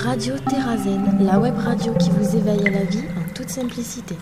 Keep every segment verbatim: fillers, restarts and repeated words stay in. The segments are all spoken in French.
Radio Terrazen, la web radio qui vous éveille à la vie en toute simplicité.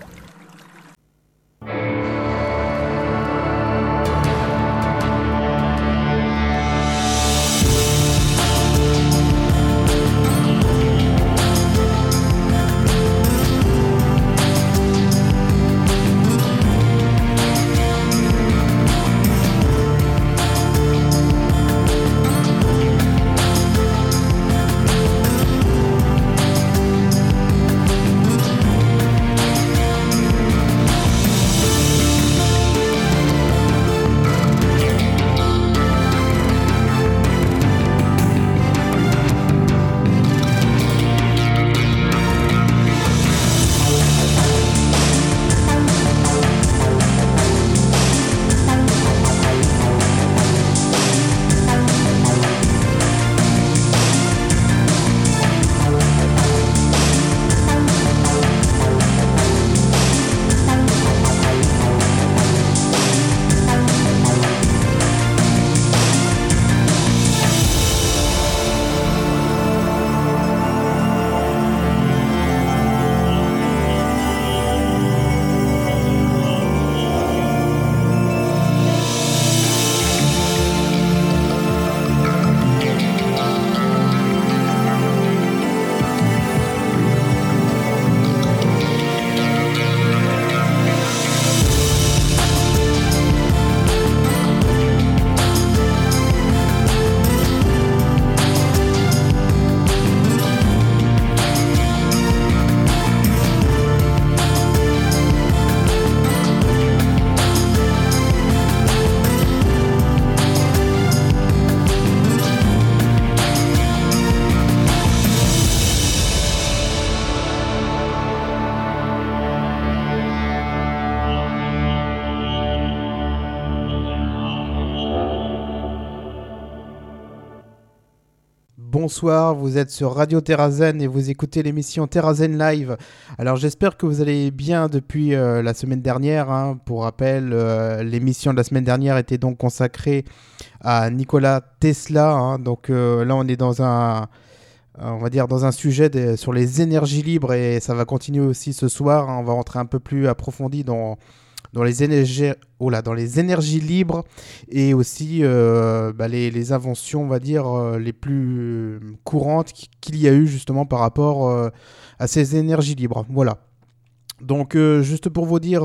Bonsoir, vous êtes sur Radio Terrazen et vous écoutez l'émission Terrazen Live. Alors j'espère que vous allez bien depuis euh, la semaine dernière. Hein. Pour rappel, euh, l'émission de la semaine dernière était donc consacrée à Nikola Tesla. Hein. Donc euh, là on est dans un, on va dire dans un sujet de, sur les énergies libres et ça va continuer aussi ce soir. Hein. On va rentrer un peu plus approfondi dans dans les énergies, oh là, dans les énergies libres et aussi euh, bah, les, les inventions, on va dire, euh, les plus courantes qu'il y a eu justement par rapport euh, à ces énergies libres. Voilà. Donc, euh, juste pour vous dire,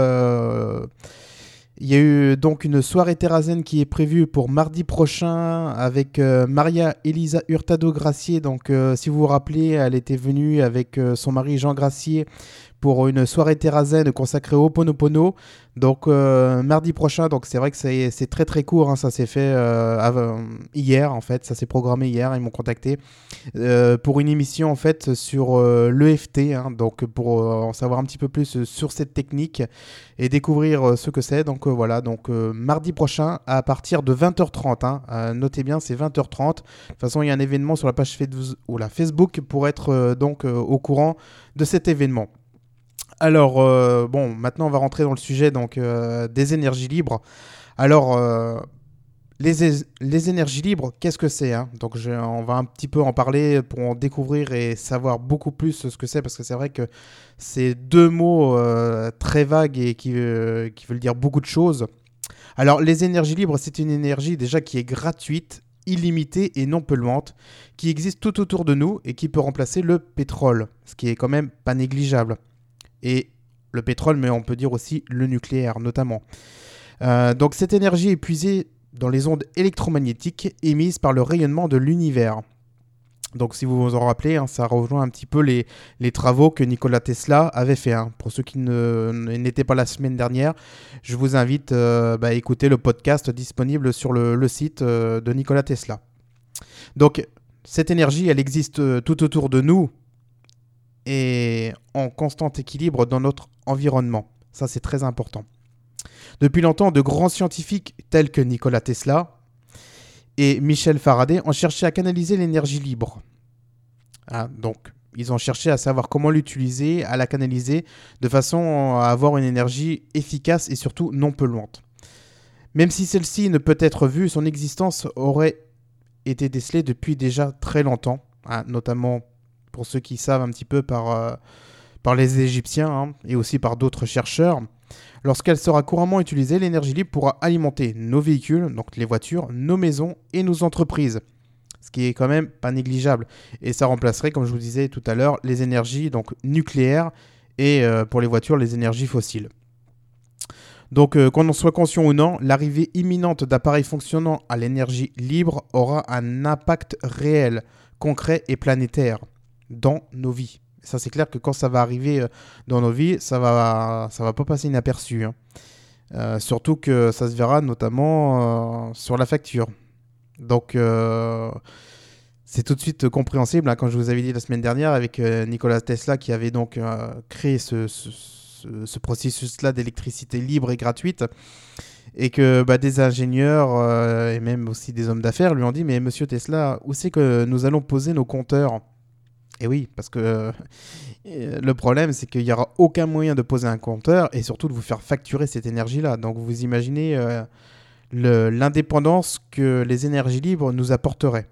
euh, il y a eu donc une soirée Terrazen qui est prévue pour mardi prochain avec euh, Maria Elisa Hurtado-Gracier. Donc, euh, si vous vous rappelez, elle était venue avec euh, son mari Jean Gracier pour une soirée Terrazen consacrée au Ho'oponopono. Donc euh, mardi prochain, donc c'est vrai que c'est, c'est très très court, hein, ça s'est fait euh, avant, hier en fait, ça s'est programmé hier, ils m'ont contacté euh, pour une émission en fait sur euh, l'E F T, hein, donc pour euh, en savoir un petit peu plus sur cette technique et découvrir euh, ce que c'est. Donc euh, voilà, donc euh, mardi prochain à partir de vingt heures trente, hein, euh, notez bien c'est vingt heures trente. De toute façon il y a un événement sur la page Facebook, ou la Facebook pour être euh, donc euh, au courant de cet événement. Alors, euh, bon, maintenant on va rentrer dans le sujet donc, euh, des énergies libres. Alors, euh, les, les énergies libres, qu'est-ce que c'est, hein? Donc, je, on va un petit peu en parler pour en découvrir et savoir beaucoup plus ce que c'est, parce que c'est vrai que c'est deux mots euh, très vagues et qui, euh, qui veulent dire beaucoup de choses. Alors, les énergies libres, c'est une énergie déjà qui est gratuite, illimitée et non polluante, qui existe tout autour de nous et qui peut remplacer le pétrole, ce qui est quand même pas négligeable. Et le pétrole, mais on peut dire aussi le nucléaire notamment. Euh, donc cette énergie est puisée dans les ondes électromagnétiques émises par le rayonnement de l'univers. Donc si vous vous en rappelez, hein, ça rejoint un petit peu les, les travaux que Nikola Tesla avait fait. Hein. Pour ceux qui ne, n'étaient pas la semaine dernière, je vous invite euh, bah, à écouter le podcast disponible sur le, le site euh, de Nikola Tesla. Donc cette énergie, elle existe euh, tout autour de nous, et en constant équilibre dans notre environnement. Ça, c'est très important. Depuis longtemps, de grands scientifiques tels que Nikola Tesla et Michel Faraday ont cherché à canaliser l'énergie libre. Ah, donc, ils ont cherché à savoir comment l'utiliser, à la canaliser, de façon à avoir une énergie efficace et surtout non polluante. Même si celle-ci ne peut être vue, son existence aurait été décelée depuis déjà très longtemps. hein, notamment pour ceux qui savent un petit peu par, euh, par les Égyptiens hein, et aussi par d'autres chercheurs. Lorsqu'elle sera couramment utilisée, l'énergie libre pourra alimenter nos véhicules, donc les voitures, nos maisons et nos entreprises. Ce qui est quand même pas négligeable. Et ça remplacerait, comme je vous disais tout à l'heure, les énergies donc, nucléaires et euh, pour les voitures, les énergies fossiles. Donc, euh, qu'on en soit conscient ou non, l'arrivée imminente d'appareils fonctionnant à l'énergie libre aura un impact réel, concret et planétaire dans nos vies. Ça, c'est clair que quand ça va arriver euh, dans nos vies, ça va, ça va pas passer inaperçu. Hein. Euh, surtout que ça se verra notamment euh, sur la facture. Donc, euh, c'est tout de suite compréhensible, hein, comme je vous avais dit la semaine dernière, avec euh, Nikola Tesla qui avait donc euh, créé ce, ce, ce, ce processus-là d'électricité libre et gratuite, et que bah, des ingénieurs euh, et même aussi des hommes d'affaires lui ont dit « Mais monsieur Tesla, où c'est que nous allons poser nos compteurs ?» Et oui, parce que euh, le problème, c'est qu'il n'y aura aucun moyen de poser un compteur et surtout de vous faire facturer cette énergie-là. Donc, vous imaginez... Euh, Le, l'indépendance que les énergies libres nous apporteraient.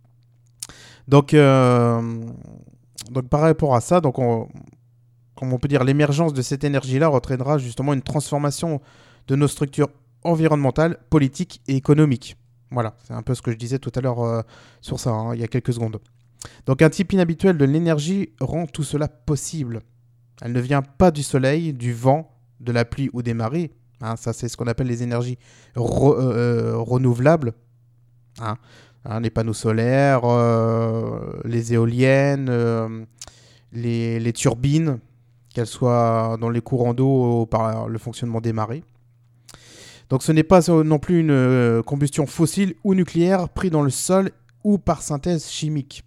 Donc, euh, donc par rapport à ça, donc on, comme on peut dire, l'émergence de cette énergie-là entraînera justement une transformation de nos structures environnementales, politiques et économiques. Voilà, c'est un peu ce que je disais tout à l'heure euh, sur ça, hein, il y a quelques secondes. Donc un type inhabituel de l'énergie rend tout cela possible. Elle ne vient pas du soleil, du vent, de la pluie ou des marées. Hein, ça, c'est ce qu'on appelle les énergies re, euh, renouvelables. Hein, hein, les panneaux solaires, euh, les éoliennes, euh, les, les turbines, qu'elles soient dans les courants d'eau ou par le fonctionnement des marées. Donc ce n'est pas non plus une euh, combustion fossile ou nucléaire prise dans le sol ou par synthèse chimique.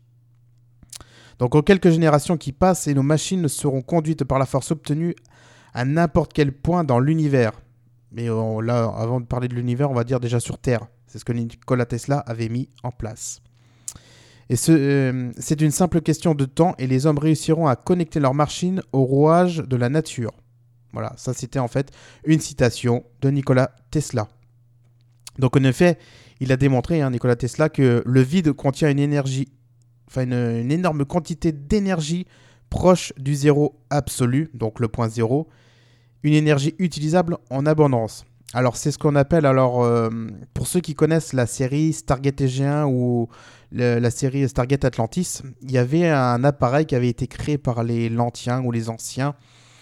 Donc en quelques générations qui passent et nos machines seront conduites par la force obtenue à n'importe quel point dans l'univers. Mais on, là, avant de parler de l'univers, on va dire déjà sur Terre. C'est ce que Nikola Tesla avait mis en place. Et ce, euh, c'est une simple question de temps et les hommes réussiront à connecter leurs machines au rouage de la nature. Voilà, ça c'était en fait une citation de Nikola Tesla. Donc en effet, il a démontré, hein, Nikola Tesla, que le vide contient une énergie, enfin une, une énorme quantité d'énergie proche du zéro absolu, donc le point zéro, une énergie utilisable en abondance. Alors c'est ce qu'on appelle, alors euh, pour ceux qui connaissent la série Stargate T G un ou le, la série Stargate Atlantis, il y avait un appareil qui avait été créé par les Lantiens ou les Anciens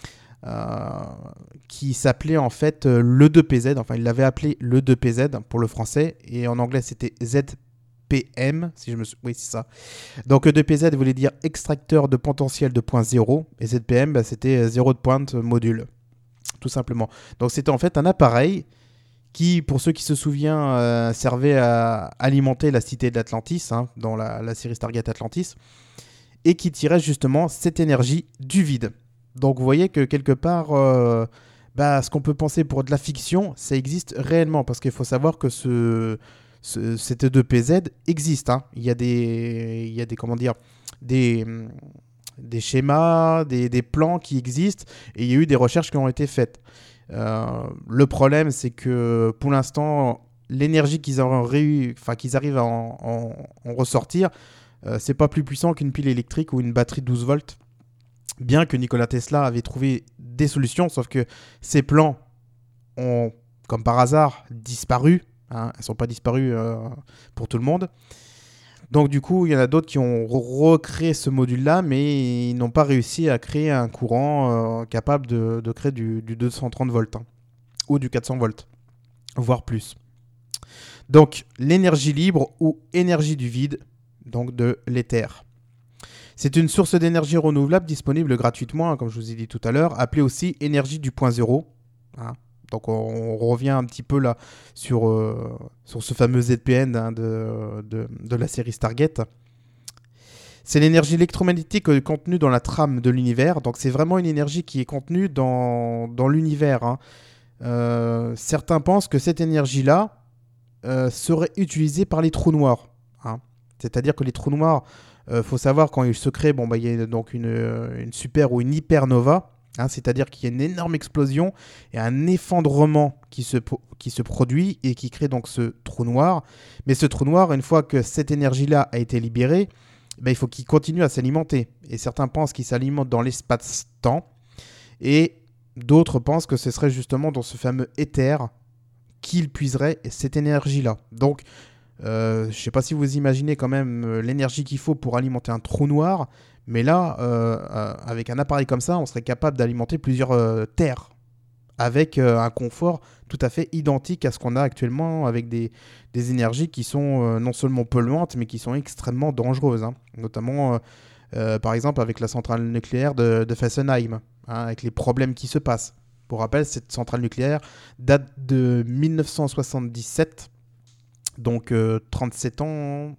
euh, qui s'appelait en fait euh, l'E deux P Z, enfin il l'avait appelé l'E deux P Z pour le français et en anglais c'était Z P M, si je me souviens, oui c'est ça. Donc E deux P Z voulait dire extracteur de potentiel de point zéro et Z P M bah, c'était zéro de pointe module. Tout simplement. Donc c'était en fait un appareil qui, pour ceux qui se souviennent, euh, servait à alimenter la cité d'Atlantis, hein, dans la, la série Stargate Atlantis, et qui tirait justement cette énergie du vide. Donc vous voyez que quelque part, euh, bah, ce qu'on peut penser pour de la fiction, ça existe réellement, parce qu'il faut savoir que ce, ce, cet E deux P Z existe. Hein. Il y a des, il y a des, comment dire, des... des schémas, des, des plans qui existent et il y a eu des recherches qui ont été faites. Euh, le problème, c'est que pour l'instant, l'énergie qu'ils, réu... enfin, qu'ils arrivent à en, en, en ressortir, euh, c'est pas plus puissant qu'une pile électrique ou une batterie de douze volts. Bien que Nikola Tesla avait trouvé des solutions, sauf que ces plans ont, comme par hasard, disparu. Hein, elles ne sont pas disparues euh, pour tout le monde. Donc du coup, il y en a d'autres qui ont recréé ce module-là, mais ils n'ont pas réussi à créer un courant euh, capable de, de créer du, du deux cent trente volts, hein, ou du quatre cents volts, voire plus. Donc l'énergie libre ou énergie du vide, donc de l'éther. C'est une source d'énergie renouvelable disponible gratuitement, hein, comme je vous ai dit tout à l'heure, appelée aussi énergie du point zéro. Hein. Donc on, on revient un petit peu là sur, euh, sur ce fameux Z P N hein, de, de, de la série Stargate. C'est l'énergie électromagnétique contenue dans la trame de l'univers. Donc c'est vraiment une énergie qui est contenue dans, dans l'univers. Hein. Euh, certains pensent que cette énergie-là euh, serait utilisée par les trous noirs. Hein. C'est-à-dire que les trous noirs, il euh, faut savoir quand ils se créent, bon, bah, il y a donc une, une super ou une hypernova. Hein, c'est-à-dire qu'il y a une énorme explosion et un effondrement qui se, qui se produit et qui crée donc ce trou noir. Mais ce trou noir, une fois que cette énergie-là a été libérée, ben, il faut qu'il continue à s'alimenter. Et certains pensent qu'il s'alimente dans l'espace-temps, et d'autres pensent que ce serait justement dans ce fameux éther qu'il puiserait cette énergie-là. Donc, euh, je ne sais pas si vous imaginez quand même euh, l'énergie qu'il faut pour alimenter un trou noir, mais là, euh, euh, avec un appareil comme ça, on serait capable d'alimenter plusieurs euh, terres, avec euh, un confort tout à fait identique à ce qu'on a actuellement, avec des, des énergies qui sont euh, non seulement polluantes, mais qui sont extrêmement dangereuses, hein. Notamment, euh, euh, par exemple, avec la centrale nucléaire de, de Fessenheim, hein, avec les problèmes qui se passent. Pour rappel, cette centrale nucléaire date de mille neuf cent soixante-dix-sept, donc euh, trente-sept ans,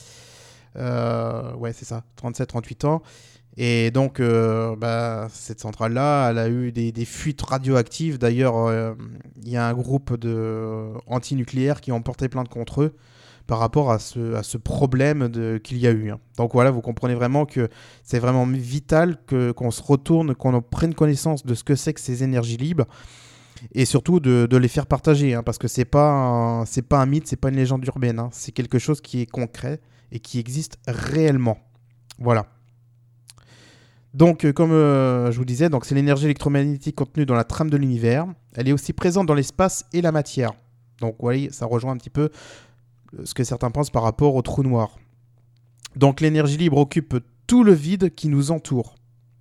euh, ouais c'est ça, trente-sept trente-huit ans, et donc euh, bah, cette centrale-là, elle a eu des, des fuites radioactives. D'ailleurs, euh, il y a un groupe de antinucléaires qui ont porté plainte contre eux par rapport à ce, à ce problème de, qu'il y a eu, hein. Donc voilà, vous comprenez vraiment que c'est vraiment vital que, qu'on se retourne, qu'on prenne connaissance de ce que c'est que ces énergies libres, et surtout de, de les faire partager, hein, parce que c'est pas un, c'est pas un mythe, c'est pas une légende urbaine, hein. C'est quelque chose qui est concret et qui existe réellement. Voilà. Donc, euh, comme euh, je vous disais, donc, c'est l'énergie électromagnétique contenue dans la trame de l'univers. Elle est aussi présente dans l'espace et la matière. Donc, vous voyez, ça rejoint un petit peu ce que certains pensent par rapport au trou noir. Donc, l'énergie libre occupe tout le vide qui nous entoure.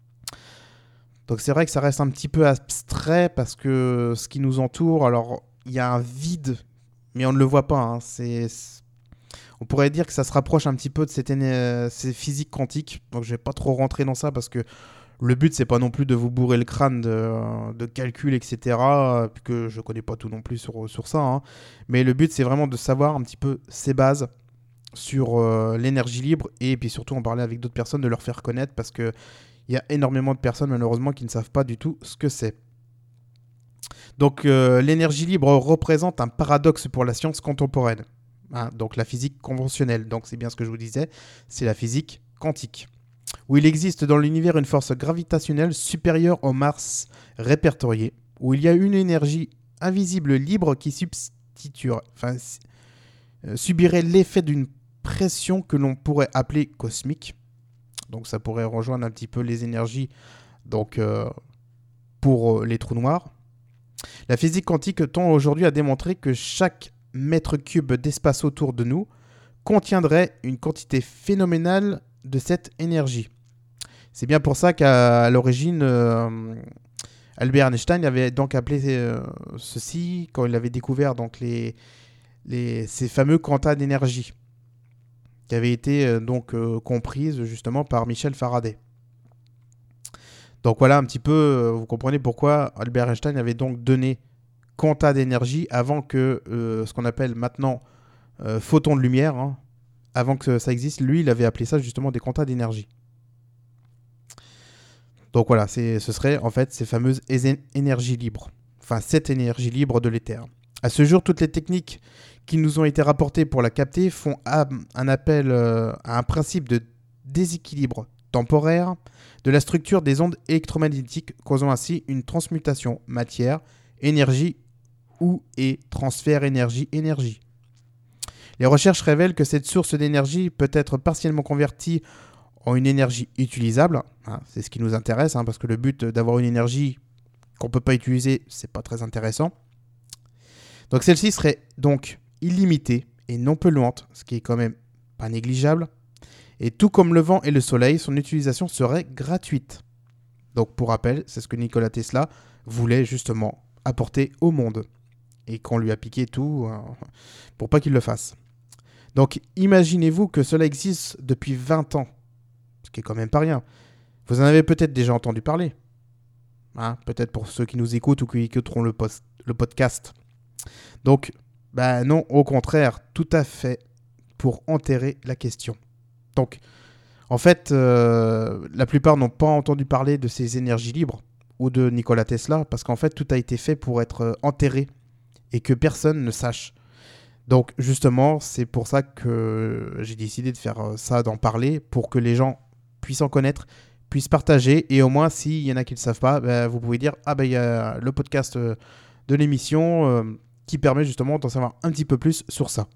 Donc, c'est vrai que ça reste un petit peu abstrait parce que ce qui nous entoure, alors, il y a un vide, mais on ne le voit pas, hein. C'est... On pourrait dire que ça se rapproche un petit peu de cette éne- ces physiques quantiques. Donc je ne vais pas trop rentrer dans ça parce que le but, c'est pas non plus de vous bourrer le crâne de, de calculs, et cetera. Que je ne connais pas tout non plus sur, sur ça, hein. Mais le but, c'est vraiment de savoir un petit peu ces bases sur euh, l'énergie libre, et puis surtout en parler avec d'autres personnes, de leur faire connaître, parce qu'il y a énormément de personnes malheureusement qui ne savent pas du tout ce que c'est. Donc euh, l'énergie libre représente un paradoxe pour la science contemporaine. Hein, donc la physique conventionnelle, donc c'est bien ce que je vous disais, c'est la physique quantique, où il existe dans l'univers une force gravitationnelle supérieure aux masses répertoriées, où il y a une énergie invisible libre qui substituerait, enfin, euh, subirait l'effet d'une pression que l'on pourrait appeler cosmique. Donc ça pourrait rejoindre un petit peu les énergies donc, euh, pour euh, les trous noirs. La physique quantique tend aujourd'hui à démontrer que chaque mètre cube d'espace autour de nous contiendrait une quantité phénoménale de cette énergie. C'est bien pour ça qu'à l'origine, euh, Albert Einstein avait donc appelé euh, ceci, quand il avait découvert donc les, les, ces fameux quantas d'énergie, qui avaient été euh, donc euh, comprises justement par Michel Faraday. Donc voilà un petit peu, euh, vous comprenez pourquoi Albert Einstein avait donc donné quanta d'énergie avant que euh, ce qu'on appelle maintenant euh, photons de lumière, hein, avant que ça existe, lui il avait appelé ça justement des quantas d'énergie. Donc voilà, c'est, ce serait en fait ces fameuses é- énergies libres, enfin cette énergie libre de l'éther. À ce jour, toutes les techniques qui nous ont été rapportées pour la capter font un appel euh, à un principe de déséquilibre temporaire de la structure des ondes électromagnétiques, causant ainsi une transmutation matière, énergie ou et transfert énergie-énergie. Les recherches révèlent que cette source d'énergie peut être partiellement convertie en une énergie utilisable. Hein, c'est ce qui nous intéresse, hein, parce que le but d'avoir une énergie qu'on ne peut pas utiliser, c'est pas très intéressant. Donc celle-ci serait donc illimitée et non polluante, ce qui est quand même pas négligeable. Et tout comme le vent et le soleil, son utilisation serait gratuite. Donc pour rappel, c'est ce que Nikola Tesla voulait justement apporter au monde. Et qu'on lui a piqué tout euh, pour pas qu'il le fasse. Donc imaginez-vous que cela existe depuis vingt ans, ce qui est quand même pas rien. Vous en avez peut-être déjà entendu parler, hein, peut-être pour ceux qui nous écoutent ou qui écouteront le, post- le podcast. Donc, bah non, au contraire, tout à fait pour enterrer la question. Donc, en fait, euh, la plupart n'ont pas entendu parler de ces énergies libres ou de Nikola Tesla, parce qu'en fait, tout a été fait pour être enterré et que personne ne sache. Donc justement, c'est pour ça que j'ai décidé de faire ça, d'en parler, pour que les gens puissent en connaître, puissent partager, et au moins s'il y en a qui ne le savent pas, bah, vous pouvez dire « Ah ben bah, il y a le podcast de l'émission euh, qui permet justement d'en savoir un petit peu plus sur ça ».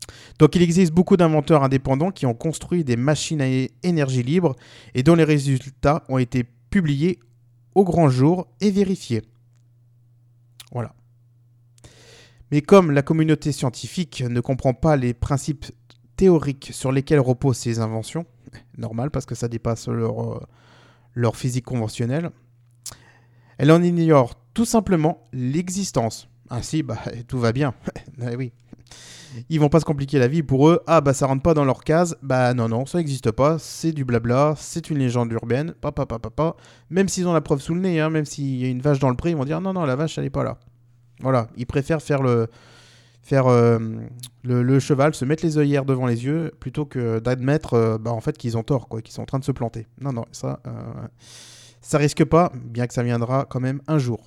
Donc il existe beaucoup d'inventeurs indépendants qui ont construit des machines à énergie libre et dont les résultats ont été publiés au grand jour et vérifiés. Voilà. Mais comme la communauté scientifique ne comprend pas les principes théoriques sur lesquels reposent ces inventions, normal parce que ça dépasse leur, euh, leur physique conventionnelle, elle en ignore tout simplement l'existence. Ainsi, bah, tout va bien. Ah oui. Ils vont pas se compliquer la vie pour eux. Ah bah ça rentre pas dans leur case. Bah non non, ça n'existe pas. C'est du blabla. C'est une légende urbaine. Papa papa papa. Même s'ils ont la preuve sous le nez, hein, même s'il y a une vache dans le pré, ils vont dire non non la vache elle est pas là. Voilà, ils préfèrent faire le faire euh, le, le cheval, se mettre les œillères devant les yeux plutôt que d'admettre euh, bah, en fait qu'ils ont tort, quoi, qu'ils sont en train de se planter. Non non, ça euh, ça risque pas, bien que ça viendra quand même un jour.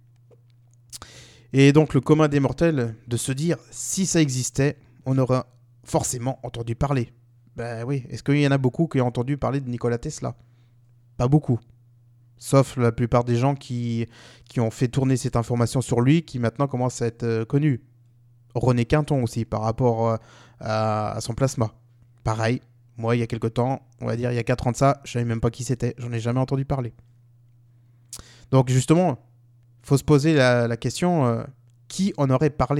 Et donc le commun des mortels de se dire, si ça existait, on aurait forcément entendu parler. Ben oui, est-ce qu'il y en a beaucoup qui ont entendu parler de Nikola Tesla ? Pas beaucoup. Sauf la plupart des gens qui, qui ont fait tourner cette information sur lui, qui maintenant commencent à être euh, connus. René Quinton aussi, par rapport euh, à, à son plasma. Pareil, moi il y a quelques temps, on va dire il y a quatre ans de ça, je savais même pas qui c'était, j'en ai jamais entendu parler. Donc justement, il faut se poser la, la question, euh, qui en aurait parlé ?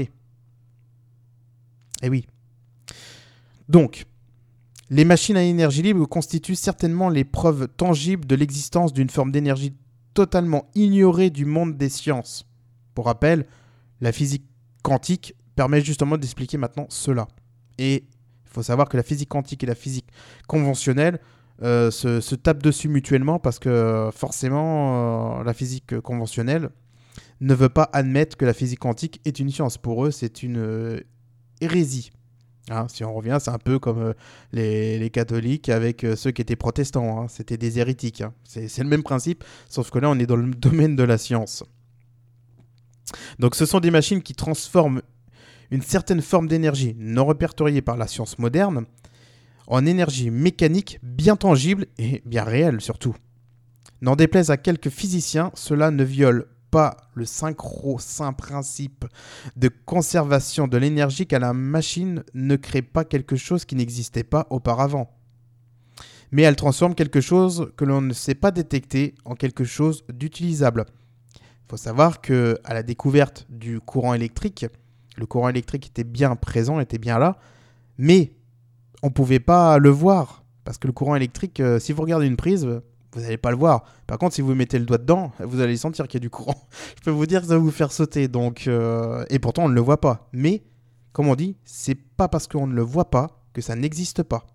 Eh oui. Donc, les machines à énergie libre constituent certainement les preuves tangibles de l'existence d'une forme d'énergie totalement ignorée du monde des sciences. Pour rappel, la physique quantique permet justement d'expliquer maintenant cela. Et il faut savoir que la physique quantique et la physique conventionnelle euh, se, se tapent dessus mutuellement parce que forcément, euh, la physique conventionnelle ne veut pas admettre que la physique quantique est une science. Pour eux, c'est une euh, hérésie. Hein, si on revient, c'est un peu comme euh, les, les catholiques avec euh, ceux qui étaient protestants. Hein. C'était des hérétiques. Hein. C'est, c'est le même principe, sauf que là, on est dans le domaine de la science. Donc, ce sont des machines qui transforment une certaine forme d'énergie non répertoriée par la science moderne en énergie mécanique bien tangible et bien réelle surtout. N'en déplaise à quelques physiciens, cela ne viole pas le synchro-saint principe de conservation de l'énergie car la machine ne crée pas quelque chose qui n'existait pas auparavant. Mais elle transforme quelque chose que l'on ne sait pas détecter en quelque chose d'utilisable. Il faut savoir qu'à la découverte du courant électrique, le courant électrique était bien présent, était bien là, mais on ne pouvait pas le voir. Parce que le courant électrique, euh, si vous regardez une prise, vous n'allez pas le voir. Par contre, si vous mettez le doigt dedans, vous allez sentir qu'il y a du courant. Je peux vous dire que ça va vous faire sauter. Donc, euh, et pourtant, on ne le voit pas. Mais, comme on dit, c'est pas parce qu'on ne le voit pas que ça n'existe pas.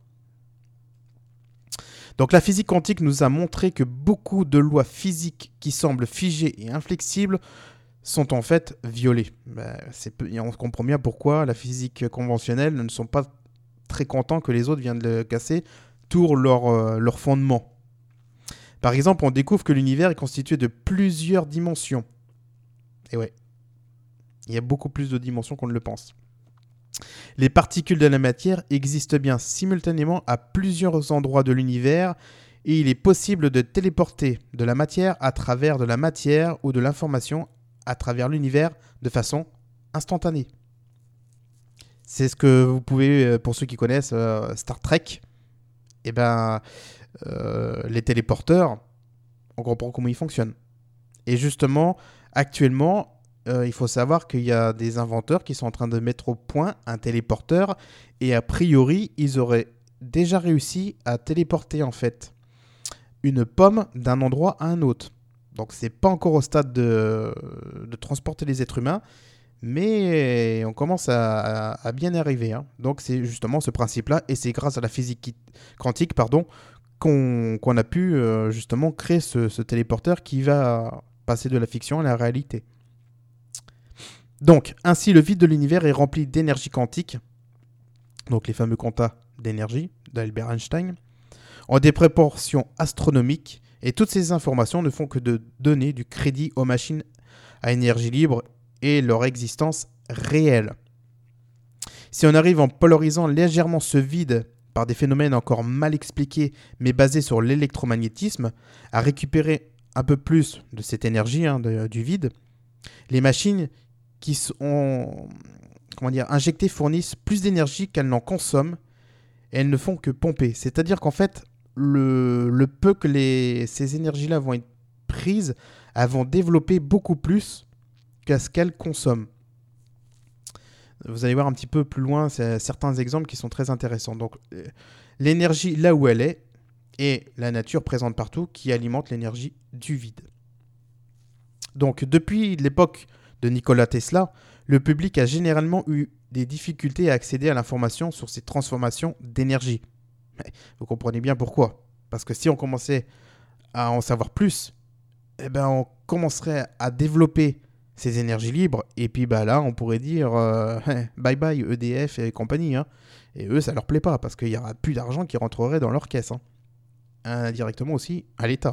Donc la physique quantique nous a montré que beaucoup de lois physiques qui semblent figées et inflexibles sont en fait violées. Ben, c'est peu, et on comprend bien pourquoi la physique conventionnelle ne sont pas très contents que les autres viennent le casser, tournent leur, euh, leur fondement. Par exemple, on découvre que l'univers est constitué de plusieurs dimensions. Et ouais, il y a beaucoup plus de dimensions qu'on ne le pense. Les particules de la matière existent bien simultanément à plusieurs endroits de l'univers et il est possible de téléporter de la matière à travers de la matière ou de l'information à travers l'univers de façon instantanée. C'est ce que vous pouvez, pour ceux qui connaissent euh, Star Trek, et ben, euh, les téléporteurs, on comprend comment ils fonctionnent. Et justement, actuellement, Euh, il faut savoir qu'il y a des inventeurs qui sont en train de mettre au point un téléporteur et a priori, ils auraient déjà réussi à téléporter en fait une pomme d'un endroit à un autre. Donc c'est pas encore au stade de, de transporter les êtres humains, mais on commence à, à, à bien arriver. Hein. Donc c'est justement ce principe-là et c'est grâce à la physique quantique pardon, qu'on, qu'on a pu euh, justement créer ce, ce téléporteur qui va passer de la fiction à la réalité. Donc, ainsi, le vide de l'univers est rempli d'énergie quantique, donc les fameux quantas d'énergie d'Albert Einstein, en des proportions astronomiques, et toutes ces informations ne font que de donner du crédit aux machines à énergie libre et leur existence réelle. Si on arrive en polarisant légèrement ce vide par des phénomènes encore mal expliqués, mais basés sur l'électromagnétisme, à récupérer un peu plus de cette énergie hein, de, du vide, les machines qui sont, comment dire, injectées fournissent plus d'énergie qu'elles n'en consomment et elles ne font que pomper. C'est-à-dire qu'en fait, le, le peu que les, ces énergies-là vont être prises, elles vont développer beaucoup plus qu'à ce qu'elles consomment. Vous allez voir un petit peu plus loin certains exemples qui sont très intéressants. Donc, l'énergie là où elle est et la nature présente partout qui alimente l'énergie du vide. Donc, depuis l'époque de Nikola Tesla, le public a généralement eu des difficultés à accéder à l'information sur ces transformations d'énergie. Vous comprenez bien pourquoi. Parce que si on commençait à en savoir plus, eh ben on commencerait à développer ces énergies libres, et puis bah là, on pourrait dire euh, bye bye E D F et compagnie. Hein. Et eux, ça leur plaît pas, parce qu'il n'y aura plus d'argent qui rentrerait dans leur caisse. Hein. Indirectement aussi à l'État.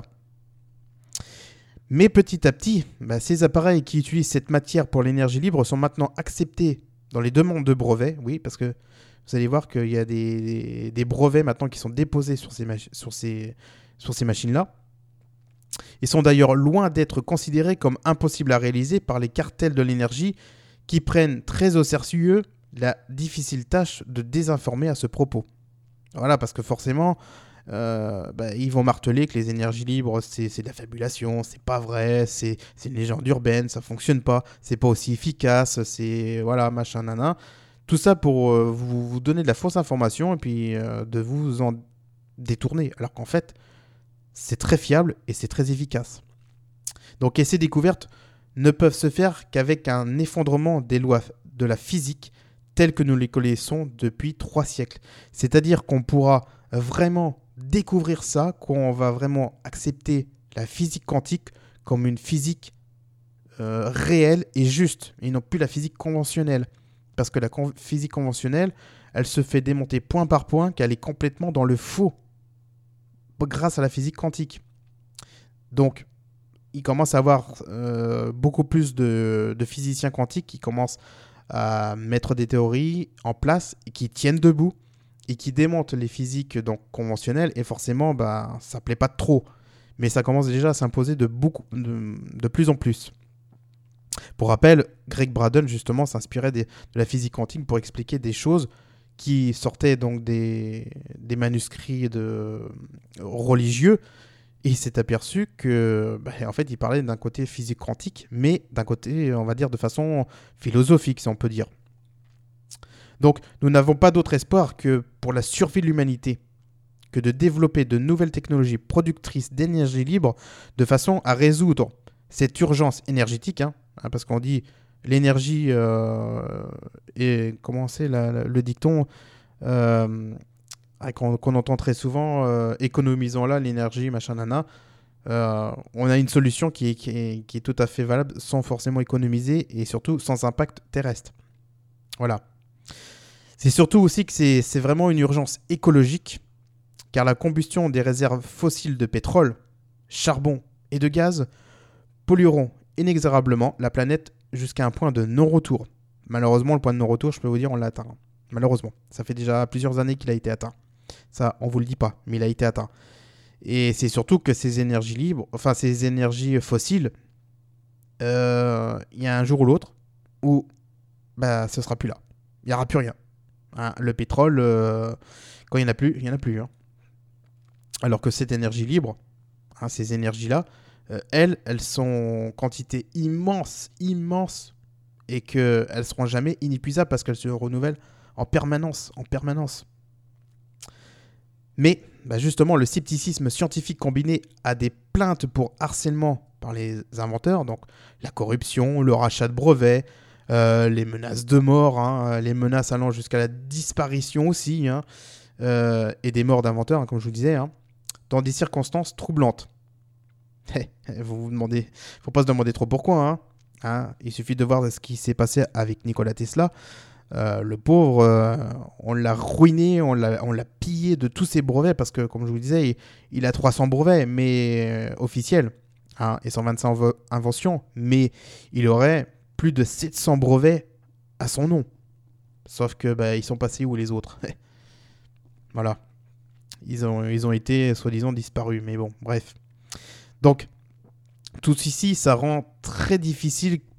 Mais petit à petit, bah, ces appareils qui utilisent cette matière pour l'énergie libre sont maintenant acceptés dans les demandes de brevets. Oui, parce que vous allez voir qu'il y a des, des, des brevets maintenant qui sont déposés sur ces, machi- sur ces, sur ces machines-là. Ils sont d'ailleurs loin d'être considérés comme impossibles à réaliser par les cartels de l'énergie qui prennent très au sérieux la difficile tâche de désinformer à ce propos. Voilà, parce que forcément, euh, bah, ils vont marteler que les énergies libres, c'est, c'est de la fabulation, c'est pas vrai, c'est, c'est une légende urbaine, ça fonctionne pas, c'est pas aussi efficace, c'est voilà, machin, nana. Tout ça pour euh, vous, vous donner de la fausse information et puis euh, de vous en détourner. Alors qu'en fait, c'est très fiable et c'est très efficace. Donc, et ces découvertes ne peuvent se faire qu'avec un effondrement des lois de la physique telles que nous les connaissons depuis trois siècles. C'est-à-dire qu'on pourra vraiment découvrir ça, qu'on va vraiment accepter la physique quantique comme une physique euh, réelle et juste, et non plus la physique conventionnelle. Parce que la con- physique conventionnelle, elle se fait démonter point par point qu'elle est complètement dans le faux grâce à la physique quantique. Donc, il commence à avoir euh, beaucoup plus de, de physiciens quantiques qui commencent à mettre des théories en place et qui tiennent debout et qui démontent les physiques donc, conventionnelles. Et forcément, bah, ça ne plaît pas trop. Mais ça commence déjà à s'imposer de, beaucoup, de, de plus en plus. Pour rappel, Greg Braden, justement, s'inspirait des, de la physique quantique pour expliquer des choses qui sortaient donc des, des manuscrits de, religieux, et il s'est aperçu que, bah, en fait, il parlait d'un côté physique quantique, mais d'un côté, on va dire, de façon philosophique, si on peut dire. Donc, nous n'avons pas d'autre espoir que pour la survie de l'humanité, que de développer de nouvelles technologies productrices d'énergie libre, de façon à résoudre cette urgence énergétique, hein, hein, parce qu'on dit l'énergie, euh, et comment c'est la, la, le dicton euh, qu'on, qu'on entend très souvent, euh, économisons-la l'énergie, machin, nana. Euh, on a une solution qui est, qui, est, qui est tout à fait valable sans forcément économiser et surtout sans impact terrestre. Voilà. C'est surtout aussi que c'est, c'est vraiment une urgence écologique, car la combustion des réserves fossiles de pétrole, charbon et de gaz pollueront inexorablement la planète jusqu'à un point de non-retour. Malheureusement, le point de non-retour, je peux vous dire, on l'a atteint. Malheureusement. Ça fait déjà plusieurs années qu'il a été atteint. Ça, on vous le dit pas, mais il a été atteint. Et c'est surtout que ces énergies libres, enfin ces énergies fossiles, il euh, y a un jour ou l'autre où bah, ce sera plus là. Il n'y aura plus rien. Hein, le pétrole, euh, quand il n'y en a plus, il n'y en a plus. Hein. Alors que cette énergie libre, hein, ces énergies-là, euh, elles, elles sont en quantité immense, immense, et qu'elles ne seront jamais inépuisables parce qu'elles se renouvellent en permanence, en permanence. Mais bah justement, le scepticisme scientifique combiné à des plaintes pour harcèlement par les inventeurs, donc la corruption, le rachat de brevets, euh, les menaces de mort, hein, les menaces allant jusqu'à la disparition aussi, hein, euh, et des morts d'inventeurs, hein, comme je vous disais, hein, dans des circonstances troublantes. Vous vous demandez, il ne faut pas se demander trop pourquoi. Hein, hein, il suffit de voir ce qui s'est passé avec Nikola Tesla. Euh, le pauvre, euh, on l'a ruiné, on l'a, on l'a pillé de tous ses brevets parce que, comme je vous disais, il, il a trois cents brevets, mais euh, officiels, hein, et cent vingt-cinq inv- inventions, mais il aurait plus de sept cents brevets à son nom. Sauf que bah, ils sont passés où les autres? Voilà. Ils ont, ils ont été, soi-disant, disparus, mais bon, bref. Donc, tout ici, ça rend très difficile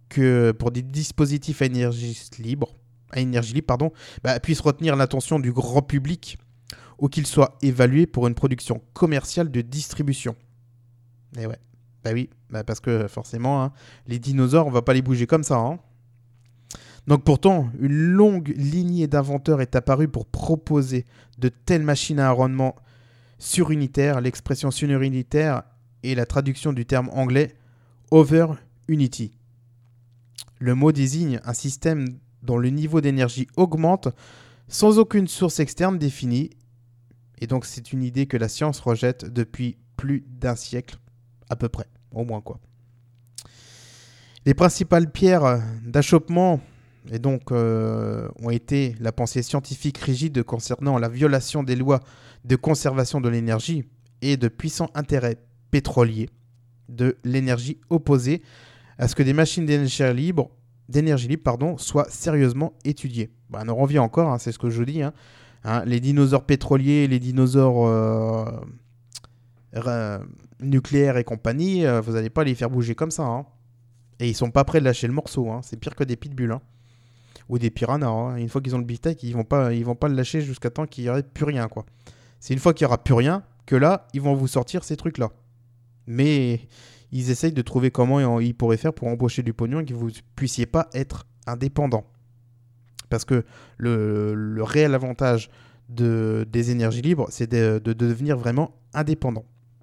que pour des dispositifs à énergie libre, à énergie libre pardon, bah, puissent retenir l'attention du grand public ou qu'ils soient évalués pour une production commerciale de distribution. Et ouais, bah oui, bah parce que forcément, hein, les dinosaures, on va pas les bouger comme ça. Hein. Donc pourtant, une longue lignée d'inventeurs est apparue pour proposer de telles machines à un rendement surunitaire. L'expression surunitaire est la traduction du terme anglais over unity. Le mot désigne un système dont le niveau d'énergie augmente sans aucune source externe définie. Et donc c'est une idée que la science rejette depuis plus d'un siècle, à peu près, au moins quoi. Les principales pierres d'achoppement et donc, euh, ont été la pensée scientifique rigide concernant la violation des lois de conservation de l'énergie et de puissants intérêts pétroliers de l'énergie opposée à ce que des machines d'énergie libre, d'énergie libre pardon, soient sérieusement étudiées. Ben, on en revient encore, hein, c'est ce que je dis. Hein. Hein, les dinosaures pétroliers, les dinosaures euh, euh, nucléaires et compagnie, euh, vous n'allez pas les faire bouger comme ça. Hein. Et ils sont pas prêts de lâcher le morceau. Hein. C'est pire que des pitbulls. Hein. Ou des piranhas. Hein. Une fois qu'ils ont le big tech, ils vont pas, ils vont pas le lâcher jusqu'à temps qu'il n'y aurait plus rien, quoi. C'est une fois qu'il n'y aura plus rien que là, ils vont vous sortir ces trucs-là. Mais ils essayent de trouver comment ils pourraient faire pour embaucher du pognon et que vous ne puissiez pas être indépendant. Parce que le, le réel avantage de, des énergies libres, c'est de, de, de devenir vraiment indépendant.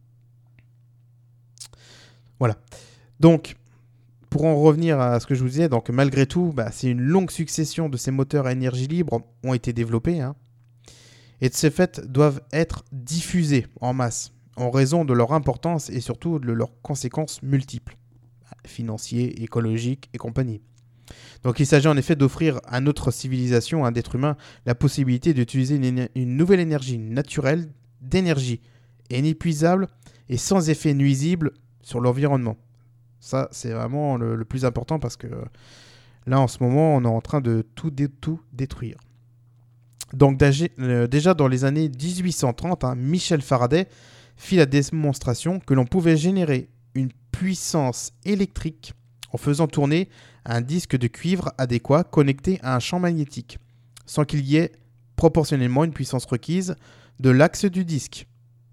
Voilà. Donc, pour en revenir à ce que je vous disais, donc malgré tout, bah, c'est une longue succession de ces moteurs à énergie libre ont été développés, hein, et de ce fait doivent être diffusés en masse en raison de leur importance et surtout de leurs conséquences multiples, financières, écologiques et compagnie. Donc il s'agit en effet d'offrir à notre civilisation, à un être humain, la possibilité d'utiliser une, une nouvelle énergie naturelle, d'énergie inépuisable et sans effet nuisible sur l'environnement. Ça, c'est vraiment le, le plus important parce que là, en ce moment, on est en train de tout, dé- tout détruire. Donc, euh, déjà dans les années dix-huit cent trente, hein, Michel Faraday fit la démonstration que l'on pouvait générer une puissance électrique en faisant tourner un disque de cuivre adéquat connecté à un champ magnétique, sans qu'il y ait proportionnellement une puissance requise de l'axe du disque.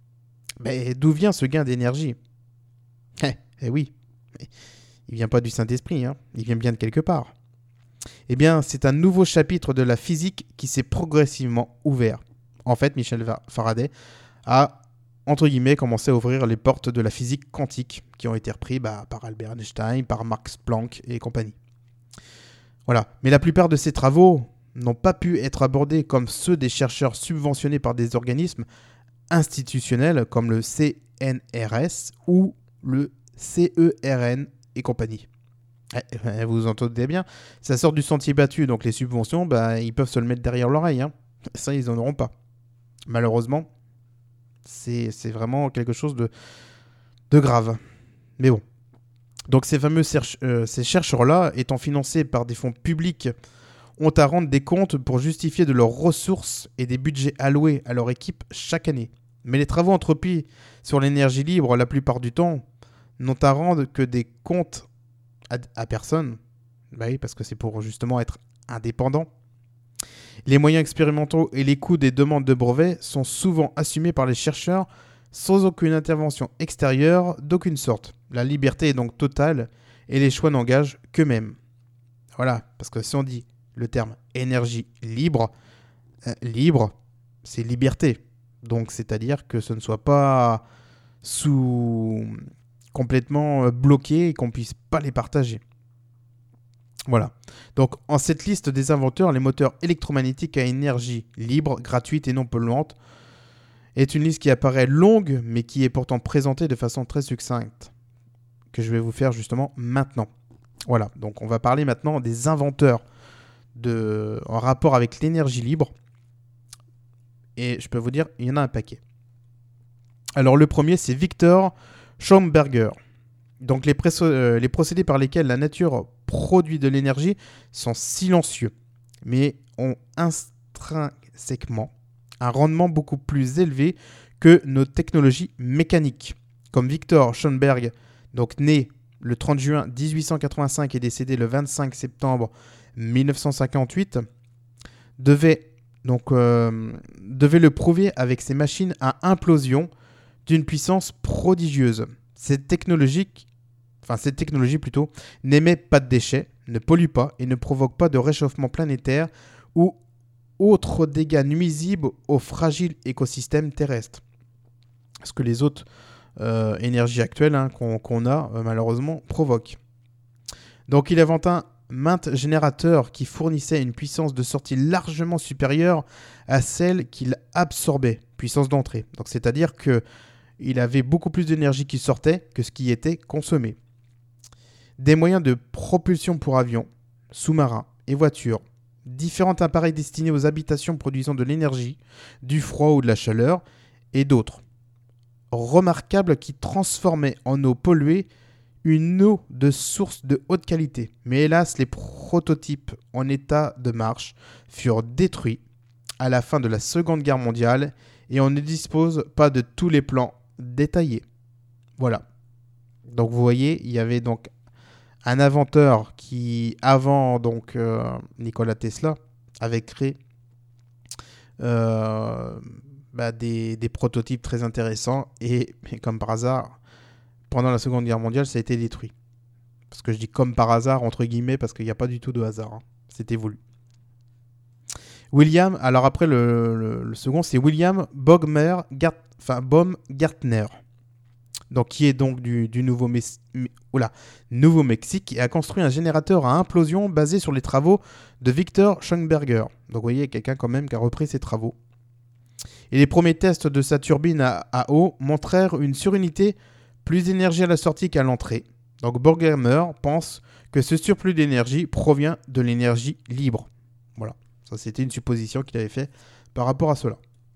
Mais d'où vient ce gain d'énergie ? Eh, eh oui. Il ne vient pas du Saint-Esprit, hein. Il vient bien de quelque part. Eh bien, c'est un nouveau chapitre de la physique qui s'est progressivement ouvert. En fait, Michel Faraday a, entre guillemets, commencé à ouvrir les portes de la physique quantique qui ont été reprises bah, par Albert Einstein, par Max Planck et compagnie. Voilà. Mais la plupart de ces travaux n'ont pas pu être abordés comme ceux des chercheurs subventionnés par des organismes institutionnels comme le C N R S ou le C E R N et compagnie. Eh, vous entendez bien, ça sort du sentier battu, donc les subventions, bah, ils peuvent se le mettre derrière l'oreille. Hein. Ça, ils n'en auront pas. Malheureusement, c'est, c'est vraiment quelque chose de, de grave. Mais bon. Donc ces fameux cherche- euh, ces chercheurs-là, étant financés par des fonds publics, ont à rendre des comptes pour justifier de leurs ressources et des budgets alloués à leur équipe chaque année. Mais les travaux entrepris sur l'énergie libre, la plupart du temps, n'ont à rendre que des comptes à, à personne. Bah oui, parce que c'est pour justement être indépendant. Les moyens expérimentaux et les coûts des demandes de brevets sont souvent assumés par les chercheurs sans aucune intervention extérieure d'aucune sorte. La liberté est donc totale et les choix n'engagent qu'eux-mêmes. Voilà, parce que si on dit le terme énergie libre, euh, libre, c'est liberté. Donc c'est-à-dire que ce ne soit pas sous complètement bloqué et qu'on ne puisse pas les partager. Voilà. Donc en cette liste des inventeurs, les moteurs électromagnétiques à énergie libre, gratuite et non polluante est une liste qui apparaît longue mais qui est pourtant présentée de façon très succincte que je vais vous faire justement maintenant. Voilà. Donc on va parler maintenant des inventeurs de... en rapport avec l'énergie libre. Et je peux vous dire, il y en a un paquet. Alors le premier, c'est Victor Schomberger. Donc les, presso- euh, les procédés par lesquels la nature produit de l'énergie sont silencieux, mais ont intrinsèquement un rendement beaucoup plus élevé que nos technologies mécaniques. Comme Victor Schomberger, donc né le trente juin dix-huit cent quatre-vingt-cinq et décédé le vingt-cinq septembre mille neuf cent cinquante-huit, devait, donc, euh, devait le prouver avec ses machines à implosion d'une puissance prodigieuse. Cette technologie, enfin, cette technologie plutôt, n'émet pas de déchets, ne pollue pas et ne provoque pas de réchauffement planétaire ou autres dégâts nuisibles au fragile écosystème terrestre. Ce que les autres euh, énergies actuelles hein, qu'on, qu'on a, euh, malheureusement, provoquent. Donc il inventa maintes générateurs qui fournissaient une puissance de sortie largement supérieure à celle qu'il absorbait, puissance d'entrée. Donc c'est-à-dire qu'il avait beaucoup plus d'énergie qui sortait que ce qui était consommé. Des moyens de propulsion pour avions, sous-marins et voitures, différents appareils destinés aux habitations produisant de l'énergie, du froid ou de la chaleur, et d'autres. Remarquables qui transformaient en eau polluée une eau de source de haute qualité. Mais hélas, les prototypes en état de marche furent détruits à la fin de la Seconde Guerre mondiale et on ne dispose pas de tous les plans détaillés. Voilà. Donc vous voyez, il y avait donc un inventeur qui, avant donc euh, Nikola Tesla, avait créé euh, bah, des, des prototypes très intéressants et, et comme par hasard, pendant la Seconde Guerre mondiale, ça a été détruit. Parce que je dis comme par hasard, entre guillemets, parce qu'il n'y a pas du tout de hasard. Hein. C'était voulu. William, alors après le, le, le second, c'est William Bogmer, Gart, enfin Baumgartner. Donc, qui est donc du, du Nouveau, Mes- oula, Nouveau-Mexique et a construit un générateur à implosion basé sur les travaux de Victor Schönberger. Donc, vous voyez, quelqu'un quand même qui a repris ses travaux. Et les premiers tests de sa turbine à, à eau montrèrent une surinité plus d'énergie à la sortie qu'à l'entrée. Donc Borghammer pense que ce surplus d'énergie provient de l'énergie libre. Voilà, ça c'était une supposition qu'il avait fait par rapport à cela.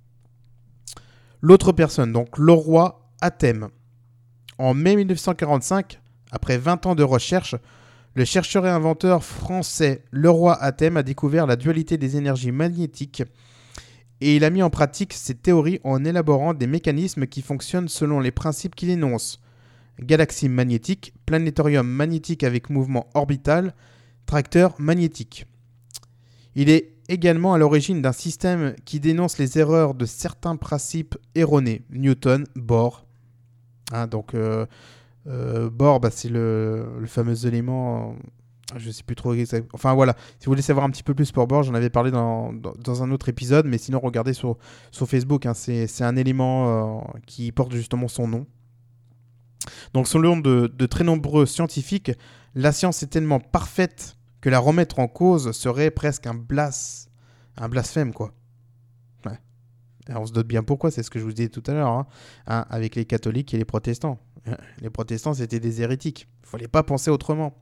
L'autre personne, donc Leroy Hatem. En mai mille neuf cent quarante-cinq, après vingt ans de recherche, le chercheur et inventeur français Leroy Hatem a découvert la dualité des énergies magnétiques et il a mis en pratique ces théories en élaborant des mécanismes qui fonctionnent selon les principes qu'il énonce. Galaxie magnétique, planétorium magnétique avec mouvement orbital, tracteur magnétique. Il est également à l'origine d'un système qui dénonce les erreurs de certains principes erronés. Newton, Bohr. Hein, donc, euh, euh, Bohr, bah, c'est le, le fameux élément... Je ne sais plus trop exactement. Enfin voilà, si vous voulez savoir un petit peu plus pour Bohr, j'en avais parlé dans, dans, dans un autre épisode, mais sinon regardez sur, sur Facebook, hein, c'est, c'est un élément euh, qui porte justement son nom. Donc selon de, de très nombreux scientifiques, la science est tellement parfaite que la remettre en cause serait presque un, blas, un blasphème, quoi. Ouais. Et on se doute bien pourquoi, c'est ce que je vous disais tout à l'heure, hein, hein, avec les catholiques et les protestants. Les protestants, c'était des hérétiques. Il ne fallait pas penser autrement.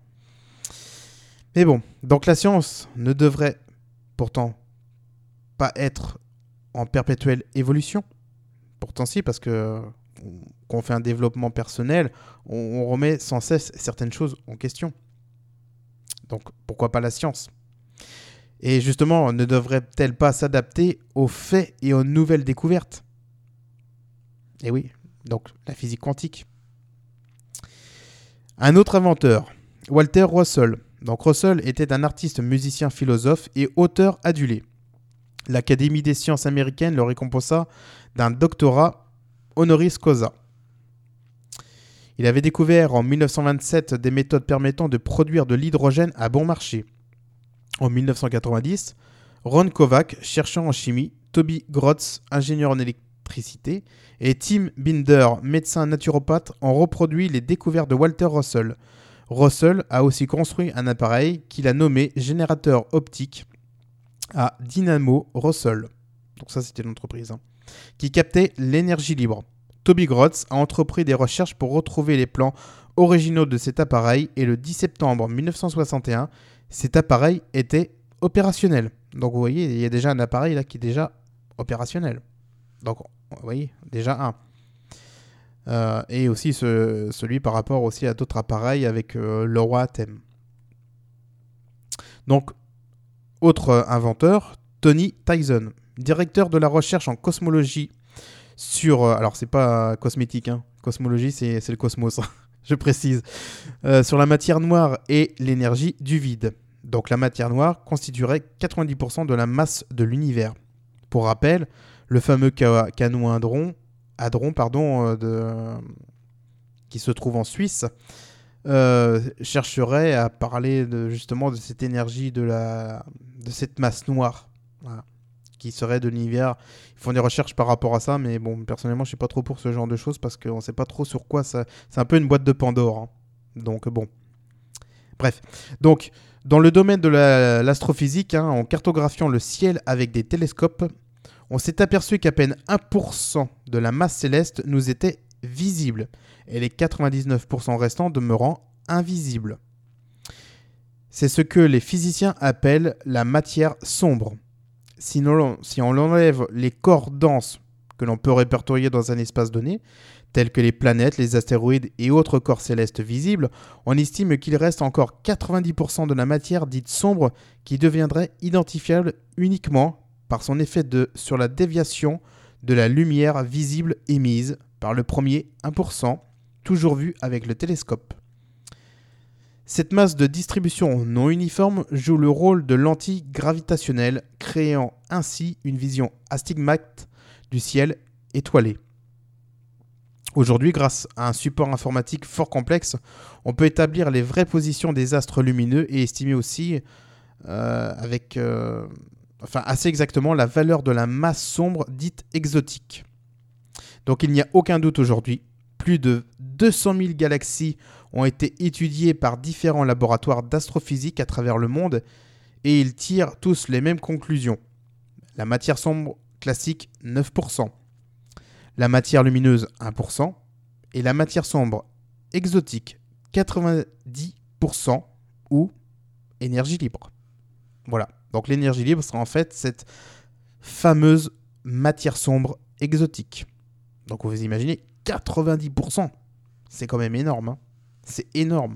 Mais bon, donc la science ne devrait pourtant pas être en perpétuelle évolution. Pourtant si, parce que quand on fait un développement personnel, on, on remet sans cesse certaines choses en question. Donc pourquoi pas la science ? Et justement, ne devrait-elle pas s'adapter aux faits et aux nouvelles découvertes ? Et oui, donc la physique quantique. Un autre inventeur, Walter Russell. Donc Russell était un artiste, musicien, philosophe et auteur adulé. L'Académie des sciences américaines le récompensa d'un doctorat honoris causa. Il avait découvert en mille neuf cent vingt-sept des méthodes permettant de produire de l'hydrogène à bon marché. En mille neuf cent quatre-vingt-dix, Ron Kovac, chercheur en chimie, Toby Grotz, ingénieur en électricité, et Tim Binder, médecin naturopathe, ont reproduit les découvertes de Walter Russell. Russell a aussi construit un appareil qu'il a nommé générateur optique à Dynamo Russell. Donc ça, c'était l'entreprise, hein, qui captait l'énergie libre. Toby Grotz a entrepris des recherches pour retrouver les plans originaux de cet appareil et le dix septembre mille neuf cent soixante et un, cet appareil était opérationnel. Donc vous voyez, il y a déjà un appareil là qui est déjà opérationnel. Donc vous voyez, déjà un. Euh, et aussi ce, celui par rapport aussi à d'autres appareils avec euh, Leroy Hatem. Donc, autre inventeur, Tony Tyson, directeur de la recherche en cosmologie sur... Euh, alors, c'est pas cosmétique, hein. Cosmologie, c'est, c'est le cosmos. je précise, euh, sur la matière noire et l'énergie du vide. Donc la matière noire constituerait quatre-vingt-dix pour cent de la masse de l'univers. Pour rappel, le fameux ca- canon hadron, hadron pardon, euh, de, euh, qui se trouve en Suisse, euh, chercherait à parler de, justement de cette énergie, de, la, de cette masse noire, voilà, qui serait de l'univers. Ils font des recherches par rapport à ça, mais bon, personnellement, je ne suis pas trop pour ce genre de choses parce qu'on ne sait pas trop sur quoi ça... C'est un peu une boîte de Pandore. Hein. Donc bon. Bref. Donc, dans le domaine de la, l'astrophysique, hein, en cartographiant le ciel avec des télescopes, on s'est aperçu qu'à peine un pour cent de la masse céleste nous était visible, et les quatre-vingt-dix-neuf pour cent restants demeurant invisibles. C'est ce que les physiciens appellent la matière sombre. Si, non, si on enlève les corps denses que l'on peut répertorier dans un espace donné, tels que les planètes, les astéroïdes et autres corps célestes visibles, on estime qu'il reste encore quatre-vingt-dix pour cent de la matière dite sombre qui deviendrait identifiable uniquement par son effet de, sur la déviation de la lumière visible émise par le premier un pour cent, toujours vu avec le télescope. Cette masse de distribution non uniforme joue le rôle de lentille gravitationnelle, créant ainsi une vision astigmate du ciel étoilé. Aujourd'hui, grâce à un support informatique fort complexe, on peut établir les vraies positions des astres lumineux et estimer aussi, euh, avec, euh, enfin assez exactement, la valeur de la masse sombre dite exotique. Donc il n'y a aucun doute aujourd'hui, plus de deux cent mille galaxies ont été étudiées par différents laboratoires d'astrophysique à travers le monde et ils tirent tous les mêmes conclusions. La matière sombre classique, neuf pour cent. La matière lumineuse, un pour cent. Et la matière sombre exotique, quatre-vingt-dix pour cent ou énergie libre. Voilà. Donc l'énergie libre sera en fait cette fameuse matière sombre exotique. Donc vous imaginez, quatre-vingt-dix pour cent. C'est quand même énorme. Hein. C'est énorme.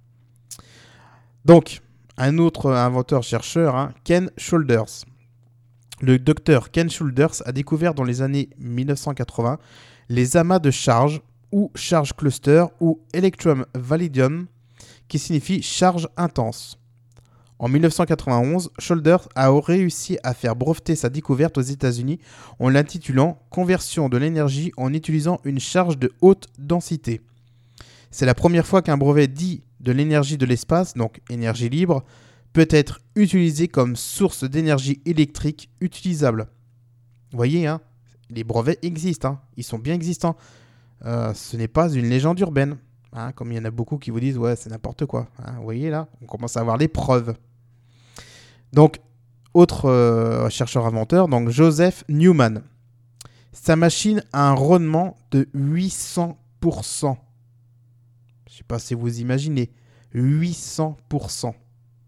Donc, un autre inventeur-chercheur, hein, Ken Shoulders. Le docteur Ken Shoulders a découvert dans les années mille neuf cent quatre-vingts les amas de charge ou charge cluster ou electrum validum qui signifie charge intense. En mille neuf cent quatre-vingt-onze, Shoulders a réussi à faire breveter sa découverte aux États-Unis en l'intitulant « Conversion de l'énergie en utilisant une charge de haute densité ». C'est la première fois qu'un brevet dit de l'énergie de l'espace, donc énergie libre, peut être utilisé comme source d'énergie électrique utilisable. Vous voyez, hein, les brevets existent, hein, ils sont bien existants. Euh, ce n'est pas une légende urbaine. Hein, comme il y en a beaucoup qui vous disent « ouais, c'est n'importe quoi hein, ». Vous voyez là, on commence à avoir les preuves. Donc, autre euh, chercheur-inventeur, donc Joseph Newman. Sa machine a un rendement de huit cents pour cent. Je ne sais pas si vous imaginez, huit cents pour cent.